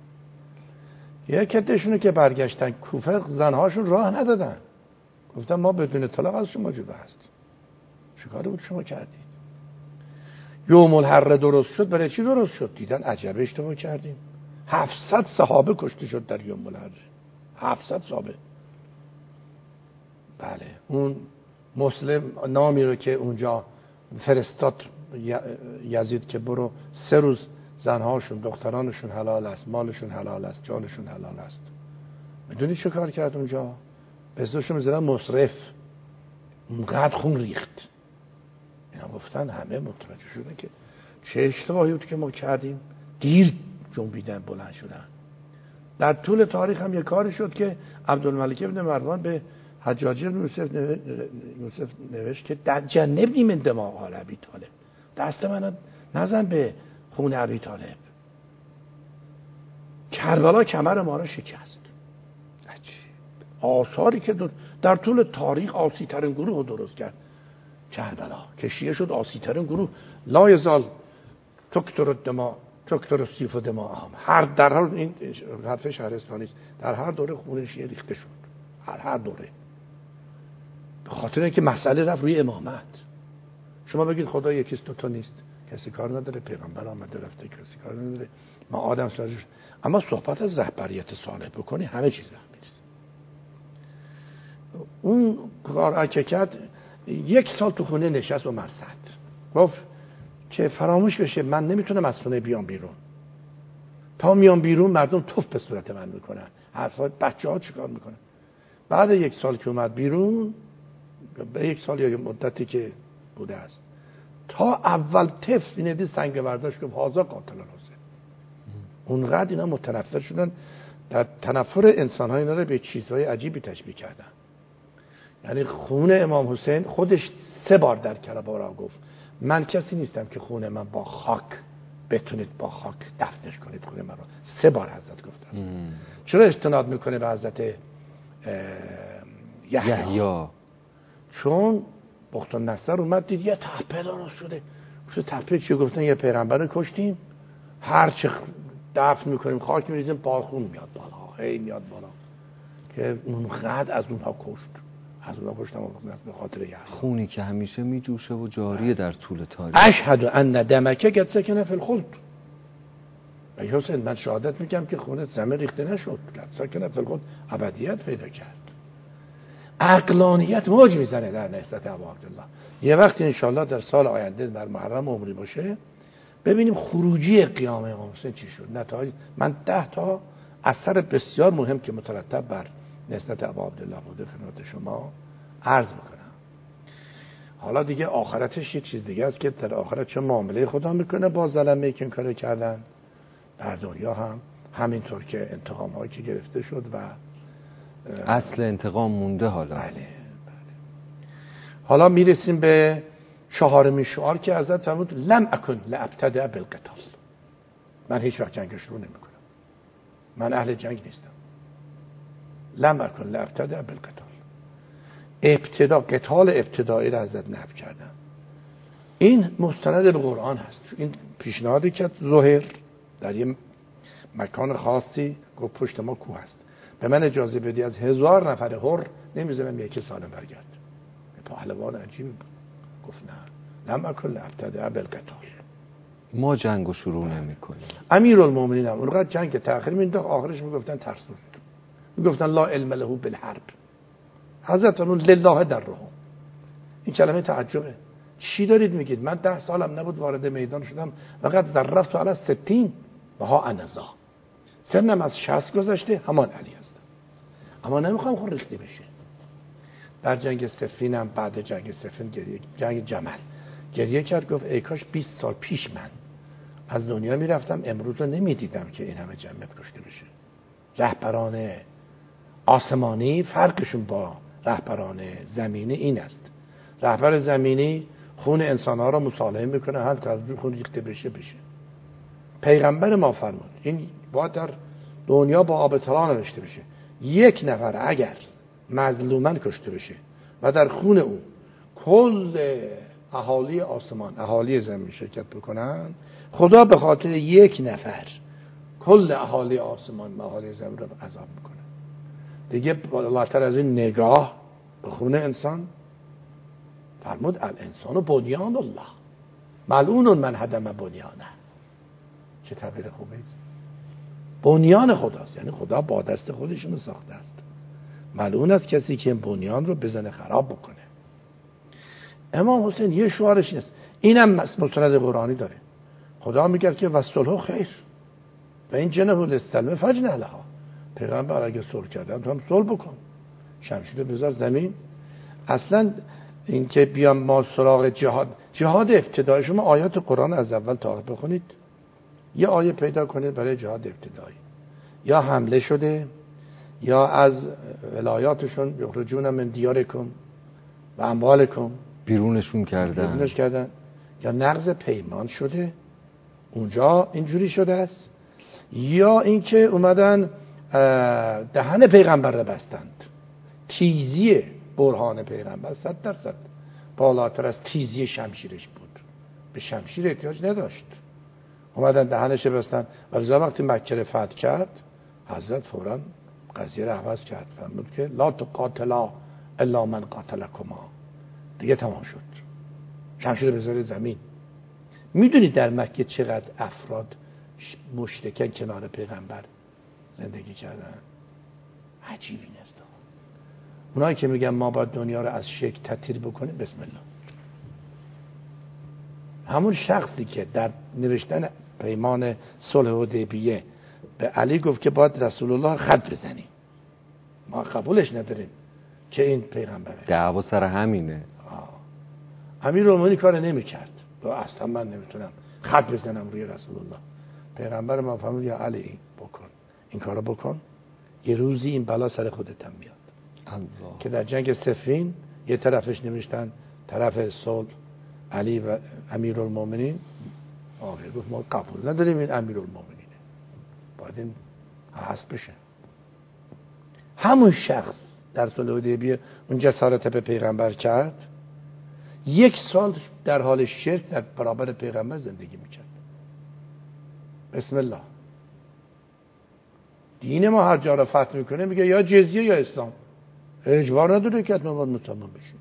Speaker 3: یک عدهشون که برگشتن کوفه زنهاشون راه ندادن، گفتن ما بدون طلاق از شما جدا هستیم، چه کاری بود شما کردید؟ یوم الحر درست شد، برای چی درست شد؟ دیدن عجب اشتباه کردیم. هفتصد صحابه کشته شد در یوم الحر، هفتصد صحابه. بله اون مسلم نامی رو که اونجا فرستاد یزید که برو سه روز زنهاشون دخترانشون حلال است، مالشون حلال است، جانشون حلال است. میدونی چه کار کرد اونجا؟ به اسمشون میذارن مصرف. اونقدر خون ریخت. اینا گفتن همه متوجه شدن که چه اشتباهی بود که ما کردیم. دیر جنبیدن، بلند شدن. در طول تاریخ هم یک کاری شد که عبدالملک ابن مروان به حجاج بن یوسف یوسف نوشت که در جنبنی من دماء آل ابی طالب، دست من نزن به خون ابی طالب. کربلا کمر ما را شکست. آثاری که در طول تاریخ آسی ترین گروه رو درست کرد کربلا، که شیعه شد آسی ترین گروه. لا یزال تکتر الدماء تکتر السیف دماءهم. هر در هر این حرف شهرستانی است، در هر دوره خون شیعه ریخته شد، هر هر دوره، به خاطر اینکه مسئله رفت روی امامت. شما بگید خدا یکیست دو تا نیست، کسی کار نداره، پیغمبر آمده رفته، کسی کار نداره، ما آدم سازش. اما صحبت از رهبریت صالح بکنی همه چیز راه میرسه. اون کار که کرد، یک سال تو خونه نشست و مرصد گفت که فراموش بشه من نمیتونم از خونه بیام بیرون، تا میام بیرون مردم توف به صورت من میکنن، حرفا بچه‌ها چیکار میکنن. بعد یک سال که اومد بیرون، به یک سال یا مدتی که بوده است، تا اول طفل اینه دید سنگ برداشت گفت هازا قاتل حسین. اونقدر اینا متنفر شدن. در تنفر انسان ها اینا رو به چیزهای عجیبی تشبیه کردن. یعنی خون امام حسین خودش سه بار در کربلا گفت من کسی نیستم که خون من با خاک بتونید با خاک دفنش کنید، خون من رو. سه بار حضرت گفت است. چرا استناد میکنه به حضرت یحیی؟ چون بخت النصر اومد دید یه تپه درست شده. گفت تپه چی؟ گفتن یه پیغمبر رو کشتیم، هر چه دفن میکنیم خاک میریزیم پاخون میاد بالا، هی میاد بالا، که اونقدر از اونها کشت، از اونها کشتم به خاطر یحیی.
Speaker 2: خونی که همیشه میجوشه و جاریه در طول تاریخ.
Speaker 3: اشهد ان دمک قد سکن فی الخلد. ای حسین من شهادت میگم که خونت زمین ریخته نشد، قد سکن فی الخلد، ابدیت پیدا کرد. عقلانیت موج میزنه در نهضت ابا عبدالله. یه وقت انشالله در سال آینده در محرم عمری باشه ببینیم خروجی قیام امام حسین چی شد، نتایج. من ده تا اثر بسیار مهم که مترتب بر نهضت ابا عبدالله بوده خدمت شما عرض میکنم. حالا دیگه آخرتش یه چیز دیگه است که در آخرت چه معامله خدا میکنه با ظلمه که این کارو کردن، در دنیا هم همینطور که انتقام هایی که گرفته شد و
Speaker 2: اصل انتقام مونده. حالا
Speaker 3: بله بله. حالا میرسیم به چهارمین شعار که حضرت فرمود لم اکن لابتدع بالقتال. من هیچ وقت جنگ شروع نمیکنم، من اهل جنگ نیستم. لم اکن لابتدع بالقتال. ابتدا قتال ابتدایی را حضرت نفی کردن. این مستند به قرآن هست. این پیشنهادی که زهیر در یه مکان خاصی گفت پشت ما کوه هست، به من اجازه بدی از هزار نفر حر نمیذارم یکی سالم برگرد. پهلوان عجیب گفت نه لم اکن لابتدع بالقتال.
Speaker 2: ما جنگو شروع نمی‌کنیم.
Speaker 3: امیرالمومنین هم اونقدر جنگ تأخیر مینداخت، آخرش میگفتن ترسون، میگفتن لا علم له بالحرب. حضرت فرمود لله درهم. این کلمه تعجبه. چی دارید میگید؟ من ده سالم نبود وارد میدان شدم، فقط ضربت علی ستین و ها انذا. سنم از شصت گذشته، همان علی هستم. اما نمیخوام خون ریخته بشه. در جنگ صفینم بعد جنگ صفین گریه، جنگ جمل گریه کرد، گفت ای کاش بیست سال پیش من از دنیا میرفتم، امروز رو نمیدیدم که این همه جمع کشته بشه. رهبران آسمانی فرقشون با رهبران زمینی این است. رهبر زمینی خون انسانها را مصالحه میکنه، هر طرف خون ریخته بشه بشه. پیغمبر ما فرمود این باید در دنیا با آب طلا نوشته بشه، یک نفر اگر مظلومن کشته بشه و در خون اون کل اهالی آسمان اهالی زمین شرکت بکنن، خدا به خاطر یک نفر کل اهالی آسمان و اهالی زمین رو عذاب میکنه. دیگه بالاتر از این نگاه به خون انسان فرمود الانسان بنیان الله ملعون من هدم بنیانه. چه تعبیر خوبه است. بنیان خداست، یعنی خدا با دست خودشون ساخته است. ملعون است کسی که بنیان رو بزنه خراب بکنه. امام حسین یه شعارش نیست، اینم مستند قرآنی داره. خدا میگه که وصلح خیر و این جنه للسلم فجنح لها. پیغمبر اگه صلح کردن تو هم صلح بکن، شمشیر بذار زمین. اصلا این که بیام ما سراغ جهاد، جهاد ابتدایی، شما آیات قرآن از اول تا آخر بخونید، یه آیه پیدا کنید برای جهاد ابتدایی، یا حمله شده یا از ولایاتشون یخرجون من دیارکم و اموالکم
Speaker 2: بیرونشون کردن
Speaker 3: بیرونش کردن، یا نقض پیمان شده اونجا اینجوری شده است، یا اینکه اومدن دهن پیغمبر رو بستند. تیزی برهان پیغمبر صد درصد بالاتر از تیزی شمشیرش بود، به شمشیر احتیاج نداشت. اومدن دهنش بستن و وقتی مکه رو فتح کرد حضرت فوراً قضیه رو عوض کرد، فرمود که لا تقاتلا الا من قاتلکما، دیگه تمام شد، شمشیر بذاره زمین. میدونید در مکه چقدر افراد مشرکین کنار پیغمبر زندگی کردن؟ عجیبی نیست. اونایی که میگن ما باید دنیا رو از شرک تطهیر بکنیم، بسم الله. همون شخصی که در نوشتن پیمان صلح حدیبیه به علی گفت که باید رسول الله خط بزنی، ما قبولش نداریم که این پیغمبره،
Speaker 2: دعوا سر همینه.
Speaker 3: امیرالمومنین کار نمیکرد، اصلا من نمیتونم خط بزنم روی رسول الله. پیغمبر ما فرمود یا علی بکن این کارو بکن، یه روزی این بلا سر خودت هم میاد.
Speaker 2: الله. که
Speaker 3: در جنگ صفین یه طرفش نوشتن طرف صلح علی و امیرالمومنین، آخر گفت ما قبول نداریم این امیرالمومنینه، باید این حذف بشه. همون شخص در صلح حدیبیه اون جسارت به پیغمبر کرد، یک سال در حال شرک در برابر پیغمبر زندگی میکرد. بسم الله. دین ما هر جا را فتح میکنه میگه یا جزیه یا اسلام، اجبار نداره که حتما باید مسلمان بشیم.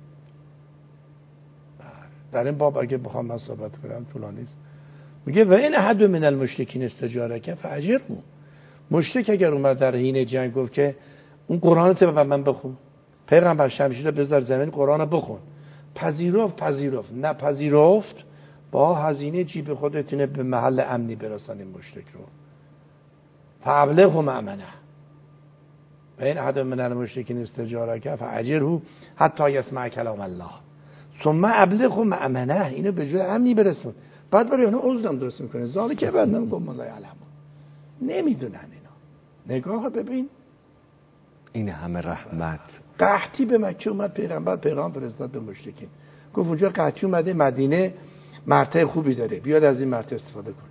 Speaker 3: در این باب اگه بخوام من صحبت کنم طولانی است. میگه و این احد من المشرکین استجارک فاجره. مشرک اگر اومد در حین جنگ گفت که اون قرآن تو به من بخون، پیغمبر شمشیر بذار زمین قرآن رو بخون، پذیرفت پذیرفت نه پذیرفت، با هزینه جیب خودتونه به محل امنی برسانیم مشرک رو. فابلغ مأمنه و این احد من المشرکین استجارک فاجره حتی یسمع کلام الله ثم ابلغ مأمنه. اینو به جای امنی برسون، بعد برای اونو عذرم درست میکنه. ذالک بأنهم قوم لا یعلمون. نمیدونن اینا. نگاه ببین،
Speaker 2: این همه رحمت.
Speaker 3: قحطی به مکه اومد، پیغمبر پیغام فرستاد به مشرکین، گفت اونجا قحطی اومده، مدینه مرتع خوبی داره، بیاد از این مرتع استفاده کنید.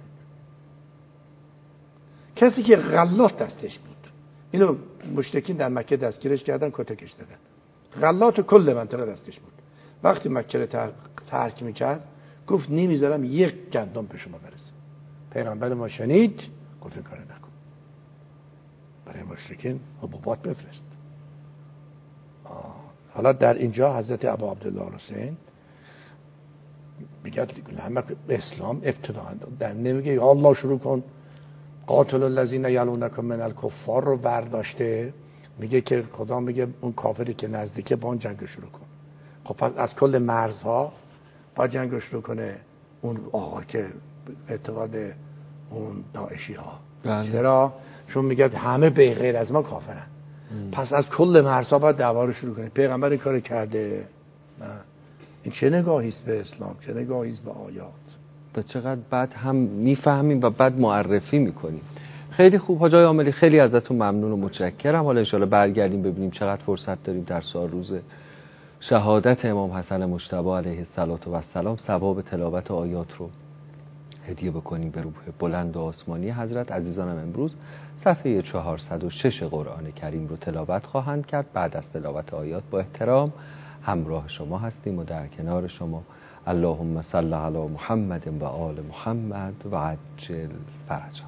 Speaker 3: کسی که غلات دستش بود، اینو مشرکین در مکه دستگیرش کردن، کتکش زدن. غلات کل منطقه دستش بود. وقتی مکه رو ترک میکرد گفت نمیذارم یک گندم به شما برسه. پیغمبر ما شنید، گفت این کارو نکن، برای مشرکین حبوبات بفرست. حالا در اینجا حضرت ابا عبدالله حسین میگه همه اسلام ابتداء در نمیگه یا الله شروع کن قاتل الذین یلونکم من الکفار رو برداشته، میگه که خدا میگه اون کافری که نزدیکه با اون جنگ شروع کن. خب پس از کل مرزها با جنگ شروع کنه اون آقا که اعتقاد اون داعشی ها.
Speaker 2: بله.
Speaker 3: چرا؟ چون میگه همه به غیر از ما کافرن. ام. پس از کل مرزها باید دعوا رو شروع کنه. پیغمبر این کار کرده. نه. این چه نگاهی است به اسلام، چه نگاهی است به آیات.
Speaker 2: و چقدر بعد هم میفهمیم و بعد معرفی میکنیم. خیلی خوب حاج آقای عاملی، خیلی ازتون ممنون و متشکرم. حالا ان شاءالله برگردیم ببینیم چقدر فرصت داریم در سال روز شهادت امام حسن مجتبی علیه السلام و السلام ثواب تلاوت آیات رو هدیه بکنیم به روح بلند و آسمانی حضرت. عزیزانم امروز صفحه چهارصد و شش قرآن کریم رو تلاوت خواهند کرد. بعد از تلاوت آیات با احترام همراه شما هستیم و در کنار شما. اللهم صل علی محمد و آل محمد و عجل فرجهم.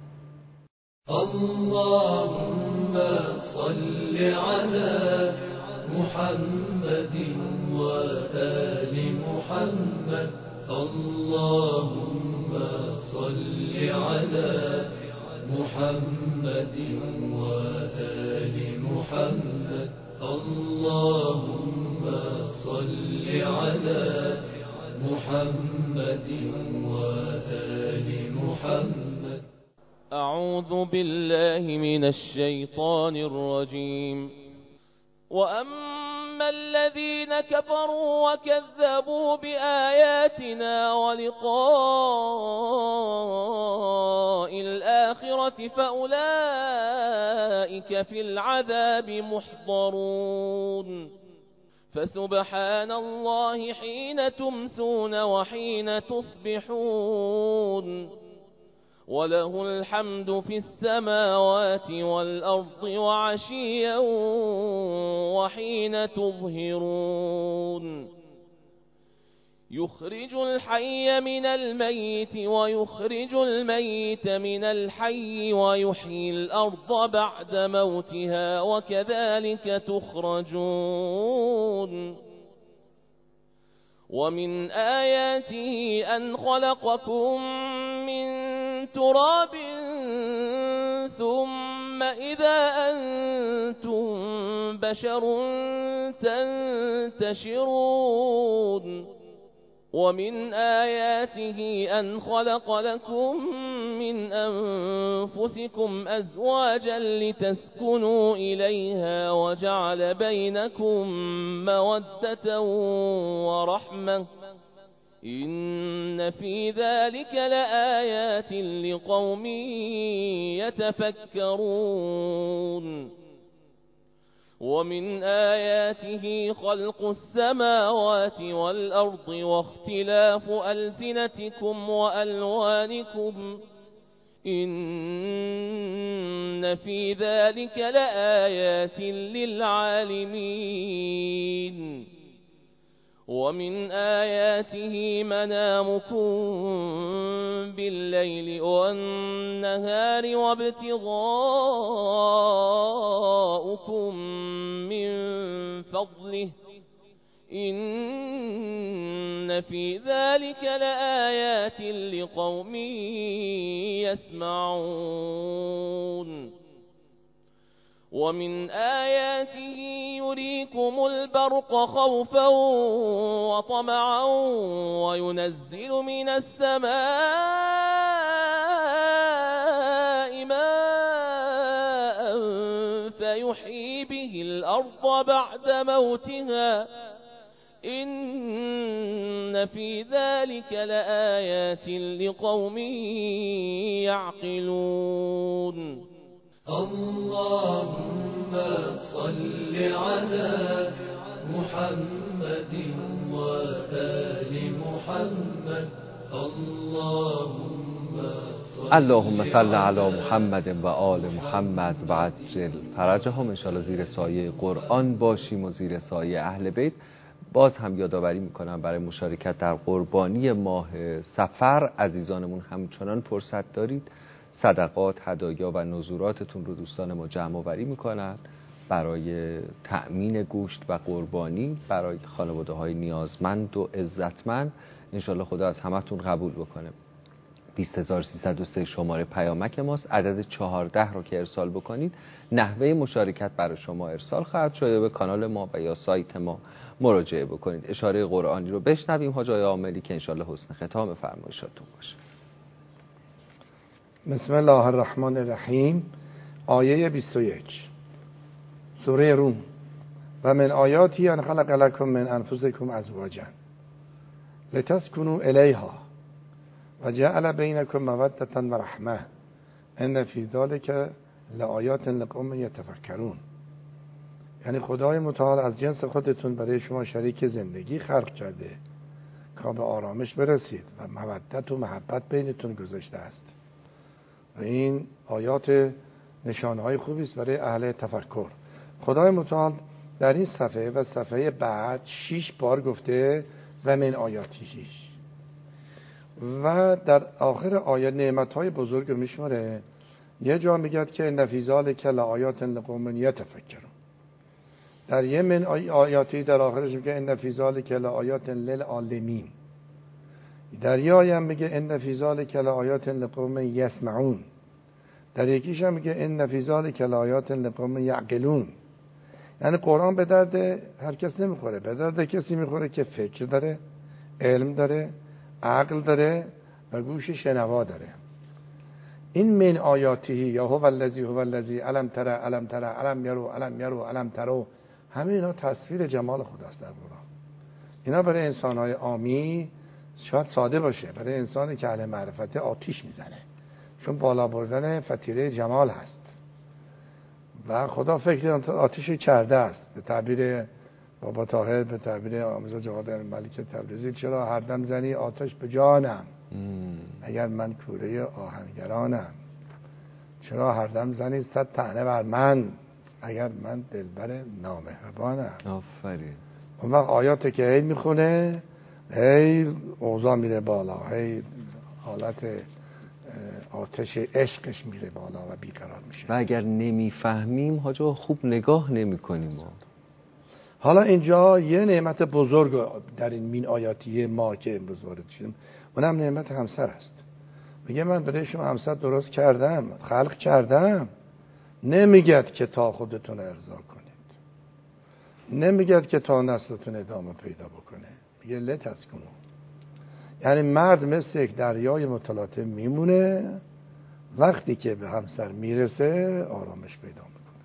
Speaker 4: اللهم صل على محمد وآل محمد. اللهم صل على محمد وآل محمد. اللهم صل على محمد وآل محمد.
Speaker 5: أعوذ بالله من الشيطان الرجيم. وأما الذين كفروا وكذبوا بآياتنا ولقاء الآخرة فأولئك في العذاب محضرون. فسبحان الله حين تمسون وحين تصبحون، وله الحمد في السماوات والأرض وعشيا وحين تظهرون. يخرج الحي من الميت ويخرج الميت من الحي ويحيي الأرض بعد موتها وكذلك تخرجون. ومن آياته أن خلقكم من تراب ثم إذا أنتم بشر تنتشرون. ومن آياته أن خلق لكم من أنفسكم أزواجا لتسكنوا إليها وجعل بينكم مودة ورحمة. إن في ذلك لآيات لقوم يتفكرون. ومن آياته خلق السماوات والأرض واختلاف ألسنتكم وألوانكم. إن في ذلك لآيات للعالمين. ومن آياته منامكم بالليل والنهار وابتغاؤكم من فضله. إن في ذلك لآيات لقوم يسمعون. ومن آياته يريكم البرق خوفا وطمعا وينزل من السماء ماء فيحيي به الأرض بعد موتها. إن في ذلك لآيات لقوم يعقلون.
Speaker 4: اللهم صل على محمد وآل محمد. اللهم
Speaker 2: اللهم صل علی محمد و آل محمد و عجل فرجهم. انشاءالله زیر سایه قرآن باشیم و زیر سایه اهل بیت. باز هم یادآوری میکنم برای مشارکت در قربانی ماه صفر عزیزانمون همچنان فرصت دارید. صدقات، هدایا و نذوراتتون رو دوستان ما جمع آوری میکنن برای تأمین گوشت و قربانی برای خانواده های نیازمند و عزتمند. انشالله خدا از همتون قبول بکنه. بیست هزار و سیصد و سه شماره پیامک ماست. عدد چهارده رو که ارسال بکنید نحوه مشارکت برای شما ارسال خواهد شده. به کانال ما و یا سایت ما مراجعه بکنید. اشاره قرآنی رو بشنویم حاج آقای عاملی که انشالله حسن ختام فرمایشاتون باشه.
Speaker 3: بسم الله الرحمن الرحیم. آیه بیست و یک سوره روم. و من آیاتی ان خلق لکم من انفسکم ازواجا لتسکنوا الیها و جعل بینکم مودة و رحمه ان فی ذلک لآیات لقوم یتفکرون. یعنی خدای متعال از جنس خودتون برای شما شریک زندگی خلق کرده تا به آرامش برسید و مودت و محبت بینتون گذاشته است. و این آیات نشانهای خوبی است برای اهل تفکر. خدای متعال در این صفحه و صفحه بعد شش بار گفته و من آیاتیش، و در آخر آیه نعمتهای بزرگ رو میشماره. یه جا میگه که ان فی ذلک لآیات لقوم یتفکرون، در یه من آیاتی در آخرش میگه ان فی ذلک لآیات للعالمین، در یه آیه میگه ان فی ذلک لآیات لقوم یسمعون، در یکیش هم میگه ان فی ذلک لآیات لقوم یعقلون. یعنی قرآن به درد هر کس نمیخوره، به درد کسی میخوره که فکر داره، علم داره، عقل داره و گوش شنوا داره. این من آیاتی یا هو الذی هو الذی الم تر الم تر الم یرو الم یرو الم ترو، همه اینا تصویر جمال خداست در قرآن. اینا برای انسان‌های عامی شاید ساده باشه، برای انسانی که اهل معرفت آتیش میزنه، چون بالا بردن فتیله جمال هست و خدا فکر آتیشی کرده است. به تعبیر بابا طاهر، به تعبیر آموزا جواد ملک تبریزی، چرا هر دم زنی آتش به جانم اگر من کوره آهنگرانم، چرا هر دم زنی صد طعنه بر من اگر من دلبر نامهربانم.
Speaker 2: آفرین.
Speaker 3: اون وقت آیاتی که هی میخونه هی اوضاع میره بالا، هی حالت آتش عشقش میره بالا و بیقرار میشه.
Speaker 2: و اگر نمیفهمیم حاجا خوب نگاه نمی کنیم.
Speaker 3: حالا اینجا یه نعمت بزرگ در این مین آیاتی ما که امروز وارد شدیم، اونم نعمت همسر است. میگه من برای شما همسر درست کردم، خلق کردم. نمیگد که تا خودتون ارضا کنید، نمیگد که تا نسلتون ادامه پیدا بکنه، میگه لتسکنون. یعنی مرد مثل یک دریای متلاطم میمونه، وقتی که به همسر میرسه آرامش پیدا میکنه.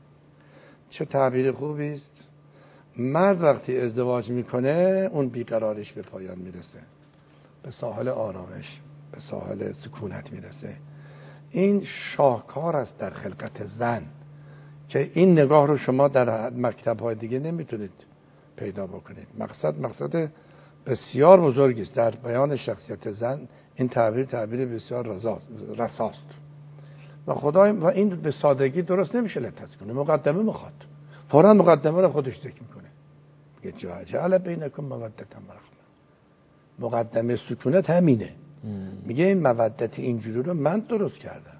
Speaker 3: چه تعبیر خوبی است. مرد وقتی ازدواج میکنه اون بیقراریش به پایان میرسه، به ساحل آرامش، به ساحل سکونت میرسه. این شاهکار است در خلقت زن که این نگاه رو شما در مکتب‌های دیگه نمیتونید پیدا بکنید. مقصد مقصد بسیار بزرگی است در بیان شخصیت زن. این تعبیر تعبیر بسیار رساست و خدای و این به سادگی درست نمیشه لطف کنه. مقدمه میخواد، فوراً مقدمه رو خودش ذکر میکنه، میگه جعل بینکم مودة و رحمة. مقدمه سکونت همینه. میگه این مودت اینجوری رو من درست کردم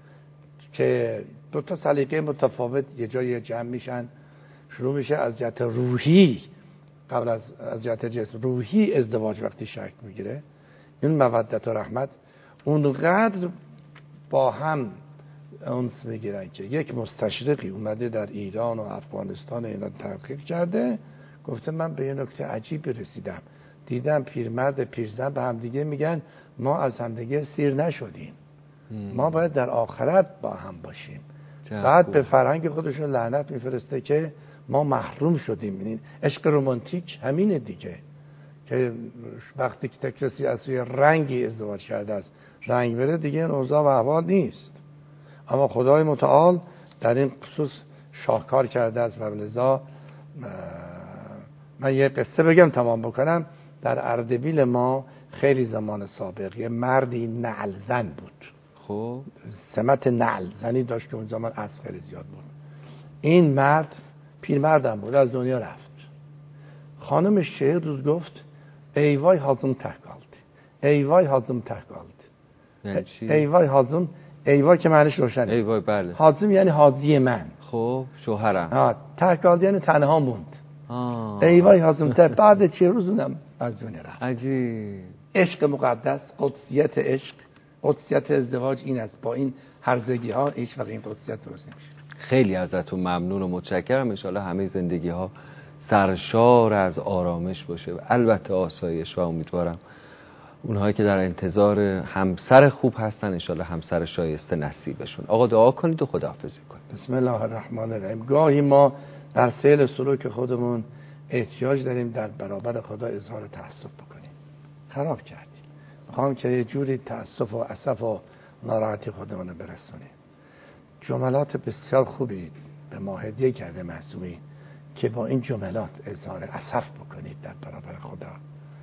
Speaker 3: که دو تا سلیقه متفاوت یه جای جمع میشن، شروع میشه از جهت روحی، قبل از از جهت جسم روحی ازدواج وقتی شکل میگیره، این مودت و رحمت اونقدر با هم انس میگیرن که یک مستشرقی اومده در ایران و افغانستان اینا تحقیق کرده، گفته من به یه نکته عجیبی رسیدم، دیدم پیرمرد پیرزن به هم دیگه میگن ما از هم دیگه سیر نشدیم، ما باید در آخرت با هم باشیم. بعد خوب. به فرهنگ خودشون لعنت میفرسته که ما محروم شدیم. این عشق رمانتیک همینه دیگه، که وقتی که کسی از سوی رنگی ازدواج کرده است رنگ بره دیگه این اوضاع و احوال نیست. اما خدای متعال در این خصوص شاهکار کرده است و لذا من یه قصه بگم تمام بکنم. در اردبیل ما خیلی زمان سابق یه مردی نعل زن بود.
Speaker 2: خب
Speaker 3: سمت نعل زنی داشت که اون زمان اسب خیلی زیاد بود. این مرد پیرمردم بود، از دنیا رفت. خانمش چه روز گفت ای وای حازم تحکالد، ای وای حازم تحکالد. ای وای حازم، ای وای که معنیش روشنه.
Speaker 2: ای وای بله.
Speaker 3: حازم یعنی حاضی من.
Speaker 2: خب شوهرم.
Speaker 3: ها تحکالد یعنی تنها موند.
Speaker 2: آه.
Speaker 3: ای وای حازم ته بعد چه روز اونم از دنیا رفت.
Speaker 2: عجیب.
Speaker 3: عشق مقدس، قدسیت عشق، قدسیت ازدواج این است. با این هرزگی ها هیچ وقت این قدسیت درست نمیشه.
Speaker 2: خیلی ازتون ممنون و متشکرم. ان شاءالله همه زندگی ها سرشار از آرامش باشه و البته آسایش، و امیدوارم اونهایی که در انتظار همسر خوب هستن ان شاءالله همسر شایسته نصیبشون. آقا دعا کنید و خداحافظی کنید.
Speaker 3: بسم الله الرحمن الرحیم. گاهی ما در سیل سلوک خودمون احتیاج داریم در برابر خدا اظهار تأسف بکنیم. خراب کردیم. میخوام که یه جوری تأسف و اسف و ناراحتی خودمون رو برسونیم. جملات بسیار خوبی به ما هدیه کرده معصومی که با این جملات اظهار اسف بکنید در برابر خدا.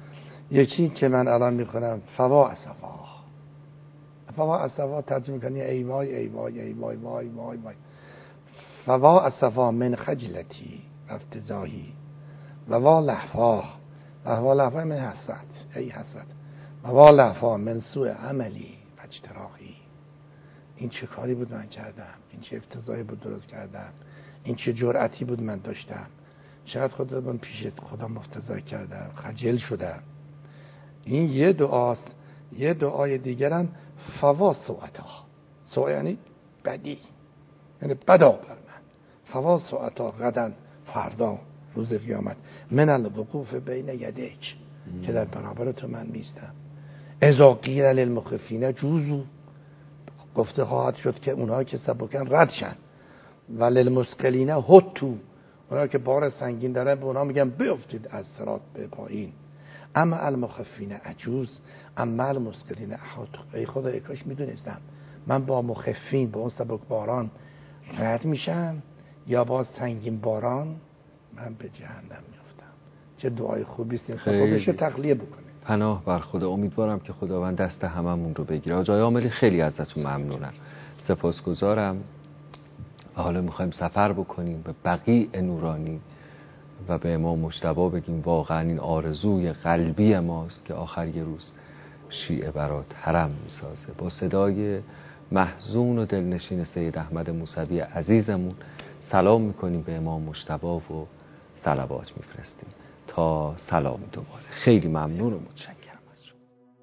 Speaker 3: یکی که من الان میخونم فوا اسفا، فوا اسفا ترجمه کنی ای وای ای وای ای وای وای وای وای. فوا اسفا من خجلتی افتضاحی و وا لحفا، لحفا لحفا من حسرت ای حسرت، و وا لحفا من سوء عملی و اجتراحی. این چه کاری بود من کردم، این چه افتضاحی بود درست کردم، این چه جرأتی بود من داشتم، چقدر خودم من پیش خدا مفتضح کردم، خجل شدم. این یه دعاست. یه دعای دیگرم فوا سوءتا، سوء یعنی بدی، یعنی بدا بر من. فوا سوءتا غدا، فردا روز قیامت، من الوقوف بین یدیک، که در برابر تو من میستم. اذا قیل للمخفین جوزو، گفته خواهد شد که اونها که سبکن رد شن، و للمثقلین هتو، اونها که بار سنگین دارن به اونها میگن بیفتید از صراط به پایین. اما المخفین عجوز، اما المثقلین احاطو. ای خدا ای کاش میدونستم من با مخفین، با اون سبک باران رد میشم یا با سنگین باران من به جهنم میافتم. چه دعای خوبی است، خودش تخلیه بکنه.
Speaker 2: پناه بر خدا. امیدوارم که خداوند دست هممون رو بگیره. آقای عاملی خیلی ازتون ممنونم، سپاسگزارم. و حالا میخوایم سفر بکنیم به بقیع نورانی و به امام مجتبی بگیم واقعا این آرزوی قلبی ماست که آخر یه روز شیعه برات حرم میسازه. با صدای محزون و دلنشین سید احمد موسوی عزیزمون سلام میکنیم به امام مجتبی و صلوات میفرستیم تا سلامی دوباره. خیلی ممنون و متشکرم از شما.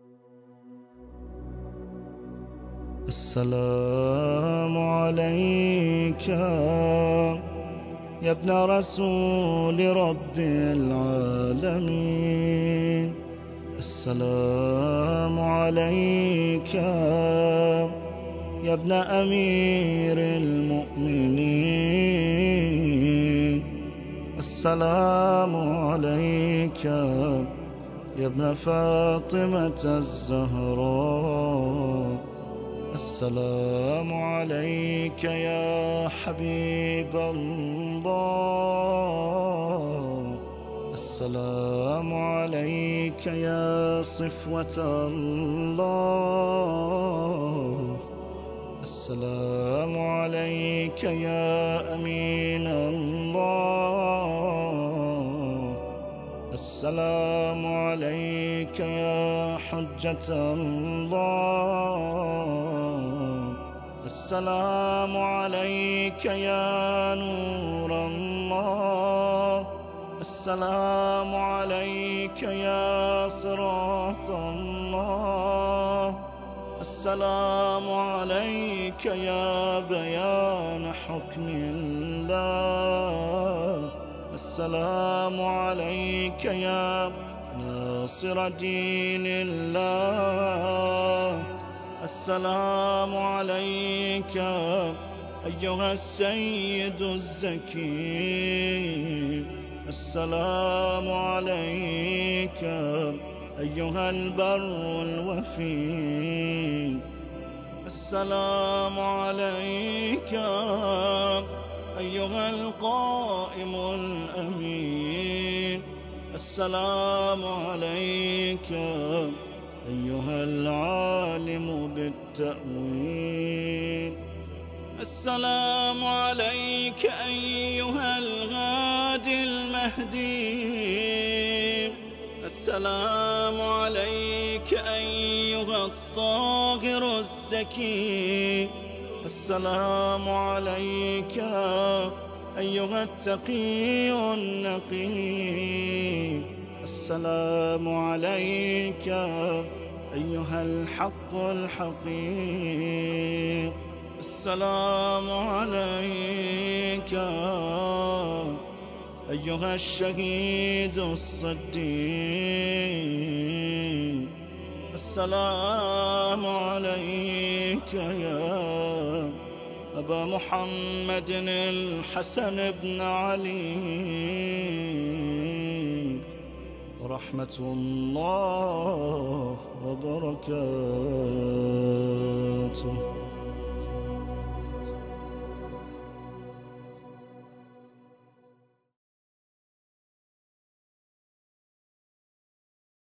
Speaker 6: السلام علیک یا ابن رسول رب العالمین، السلام علیک یا ابن امیر المؤمنین، السلام علیک یا ابن فاطمة الزهراء، السلام عليك يا حبيب الله، السلام عليك يا صفوة الله، السلام عليك يا أمين الله، السلام عليك يا حجة الله، السلام عليك يا نور الله، السلام عليك يا صراط الله، السلام عليك يا بيان حكم الله، السلام عليك يا ناصر دين الله، السلام عليك أيها السيد الزكي، السلام عليك أيها البر الوفي، السلام عليك أيها القائم الأمين، السلام عليك أيها العالم بالتأويل، السلام عليك أيها الغادي المهدي، السلام عليك أيها الطاهر الزكي، السلام عليك أيها التقي النقي، السلام عليك أيها الحق الحقيق، السلام عليك أيها الشهيد الصديق، السلام عليك يا أبا محمد الحسن بن علي، ورحمة الله وبركاته.